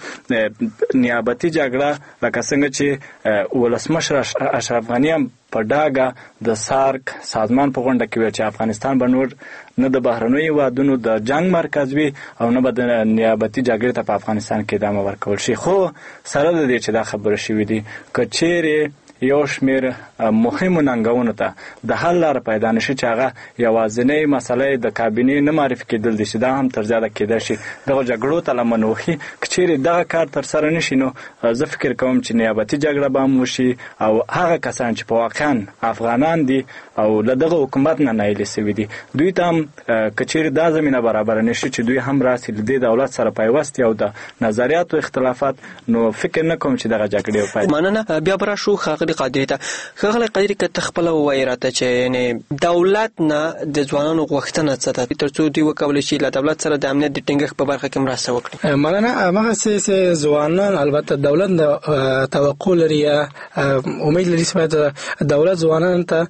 نیابتي جګړه لکه څنګه چې ولسمشر اشرف غني هم په ډاګه د سارک سازمان په غونډه کې ویل چې افغانستان به نور نه د بهرنیو هیوادونو د جنګ مرکز وي او نه به د نیابتي جګړې ته په افغانستان کې ادامه ورکول شي. خو سره د دې چې دا خبره شوې دي، که چیرې یو شمېر مهمو ننګونو ته د حل لاره پیدا نشي چې هغه یوازینۍ مسله د کابینې نه معرفي کېدل دي، چې دا هم تر زیاته کېدای شي دغه جګړو ته لمن وخي. که چیرې دغه کار ترسره نشي، نو زه فکر کوم چې نیابتي جګړه به هم وشي، او هغه کسان چې په واقعا افغانان دي او له دغه حکومت نه نایلې سوي دي، دوی ته هم که چیرې دا زمینه برابره نشي چې دوی هم راسي له دې دولت سره پیوست او د نظریاتو اختلافات، نو فکر نه کوم چې دغه جګړې وپای. مننه. بیا به راشو ښاغلي قادري ته. ښاغلی قادري، که ته خپله ووایې راته چې یعنې دولت نه د ځوانانو غوښتنه څه ده تر څو دوی وکولی شي له دولت سره د امنیت د ټینګښت په برخه کې مرسته وکړي؟ مننه. همغسې چې ځوانان البته دولت د توقع لري یا امید لري چې باید دولت ځوانانو ته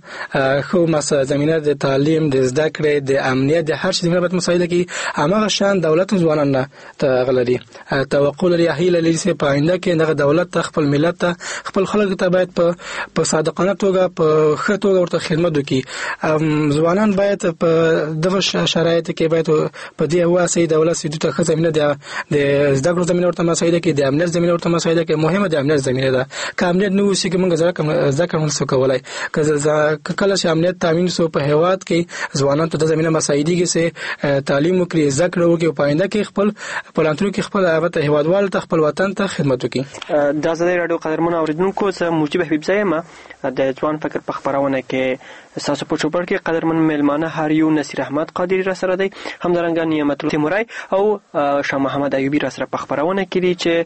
ښه زمینه د تعلیم، د زده کړې، د امنیت، د هر شي زمینه باید مساعده کړي. همغه شان دولت ځوانان نه ته لري توقع لري، هیله لري چې په آینده کې دغه دولت ته، خپل ملت ته، خپل خلکو ته باید په په صادقانه توګه په ښه توګه ورته خدمت وکړي. ځوانان باید په دغه شرایطو کې باید په دې واسطه دولت سیدو ته ښه زمینه د زده کړو زمینه ورته مساعده کړي، د امنیت زمینه ورته مساعده کړي. مهمه د امنیت زمینه ده. که امنیت نه وشي، که موږ زده کړو نشو کولای. که کله چې امنیت تامین شو په هیواد کې، ځوانان ته د زمینه مساعدېږي چې تعلیم وکړي، زده کړه وکړي او په آینده کې خپل پلانتونو کې خپل البته هیوادوال ته، خپل وطن ته خدمت وکړي. د آزادۍ راډیو قدرمنو اوریدونکو، زه موجب حبیب یم. د ځوان فکر په خبرونه کې تاسو په چوپړ کې قدرمن میلمانه هر یو نصیر احمد قادری را سره دی، همدارنګه نعمت الله تیموري او شاه محمد ایوبی را سره په خبرونه کې دي چې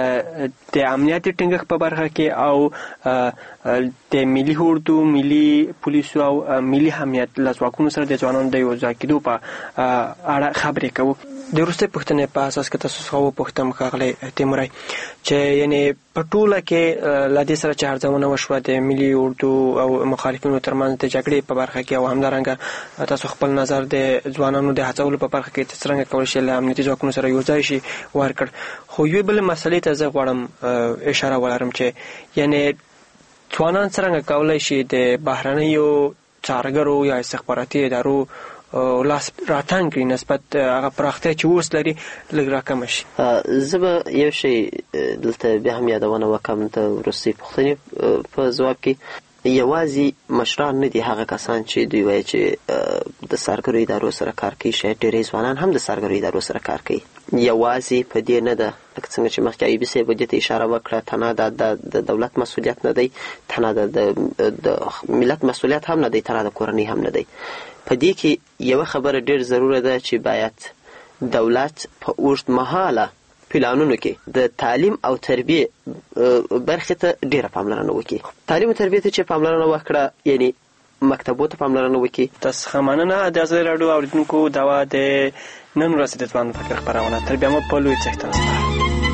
د امنیت ټینګښت په برخه کې او د ملي اردو، ملي پولیسو او ملي امنیت لاسواکونو سره د ځوانانو د یو ځای کېدو په اړه خبرې کوو. د وروستۍ پوښتنې په اساس کې تاسو څخه وپوښتم ښاغلی تیموري چې یعنې په ټوله کې له دې سره چې هرځونه وشوه د ملي اردو او مخالفینو ترمنځ د جګړې په برخه کې، او همدارنګه تاسو خپل نظر د ځوانانو د هڅولو په برخه کې څرنګه کولی شي له امنیتي ځواکونو سره یو ځای شي ورکړ. خو یوې بلې مسلې ته زه غواړم اشاره ولرم چې یعنې ځوانان څرنګه کولی شي د بهرنیو څارګرو یا استخباراتي ادارو لاس راتنګ کړي نسبت هغه پراختیا چې اوس لري لږ راکمه شي. زه به یو شی دلته بیا هم یادونه وکړم د وروستۍ پوښتنې په ځواب کې. یوازې مشران نه دي هغه کسان چې دوی وایي چې د سرګرو ادارو سره کار کوي، شاید ډېری ځوانان هم د سرګرو ادارو سره کار کوي. یوازې په دې نه ده، لکه څنګه چې مخکې ایوبي صاحب دې ته اشاره وکړه، تنها د دولت مسؤلیت نه دی، تنها د ملت مسؤلیت هم نه دی، تنها د کورنۍ هم نه دی. په دې کې یوه خبره ډېر ضروره ده چې باید دولت په اوږد مهاله پلانونو کې د تعلیم او تربیه برخه ته ډیره پاملرنه وکړي. تعلیم او تربیه ته چې پاملرنه وکړه یعنی مکتبو ته پاملرنه وکړي. تاسو مننه د ازادي راډیو اوریدونکو دا د نن ورځې د ځوان فکر خبرونه تر بیا مو په لوی څښتنه.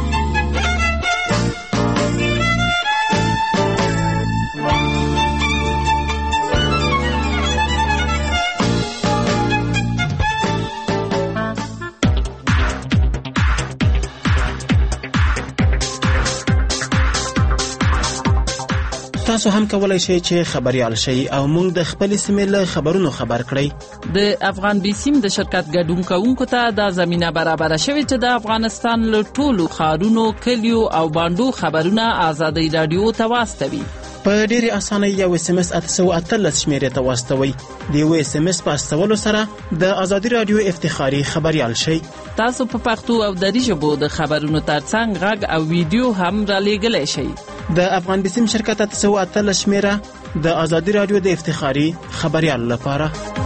تاسو هم کولای شئ چې خبريال شئ او موږ د خپل سیمې له خبرونو خبر کړئ. د افغان بي سیم د شرکت ګډون کوونکو ته د زمينه برابر شوې چې د افغانستان له ټولو ښارونو، کلیو او باندو خبرونه آزادي رادیو ته واستوي. په ډېرې اسانۍ یو اس ام اس اته سوه اتلس شمیرې ته واستوي. د یو اس ام اس په استولو سره د آزادي رادیو افتخاري خبريال شئ. تاسو په پښتو او دری ژبو د خبرونو ترڅنګ غږ او ویډیو هم را لېږلی شئ. د افغان بي سیم شرکت اته سوه اتلس شمیره د آزادي رادیو د افتخاري خبريال لپاره.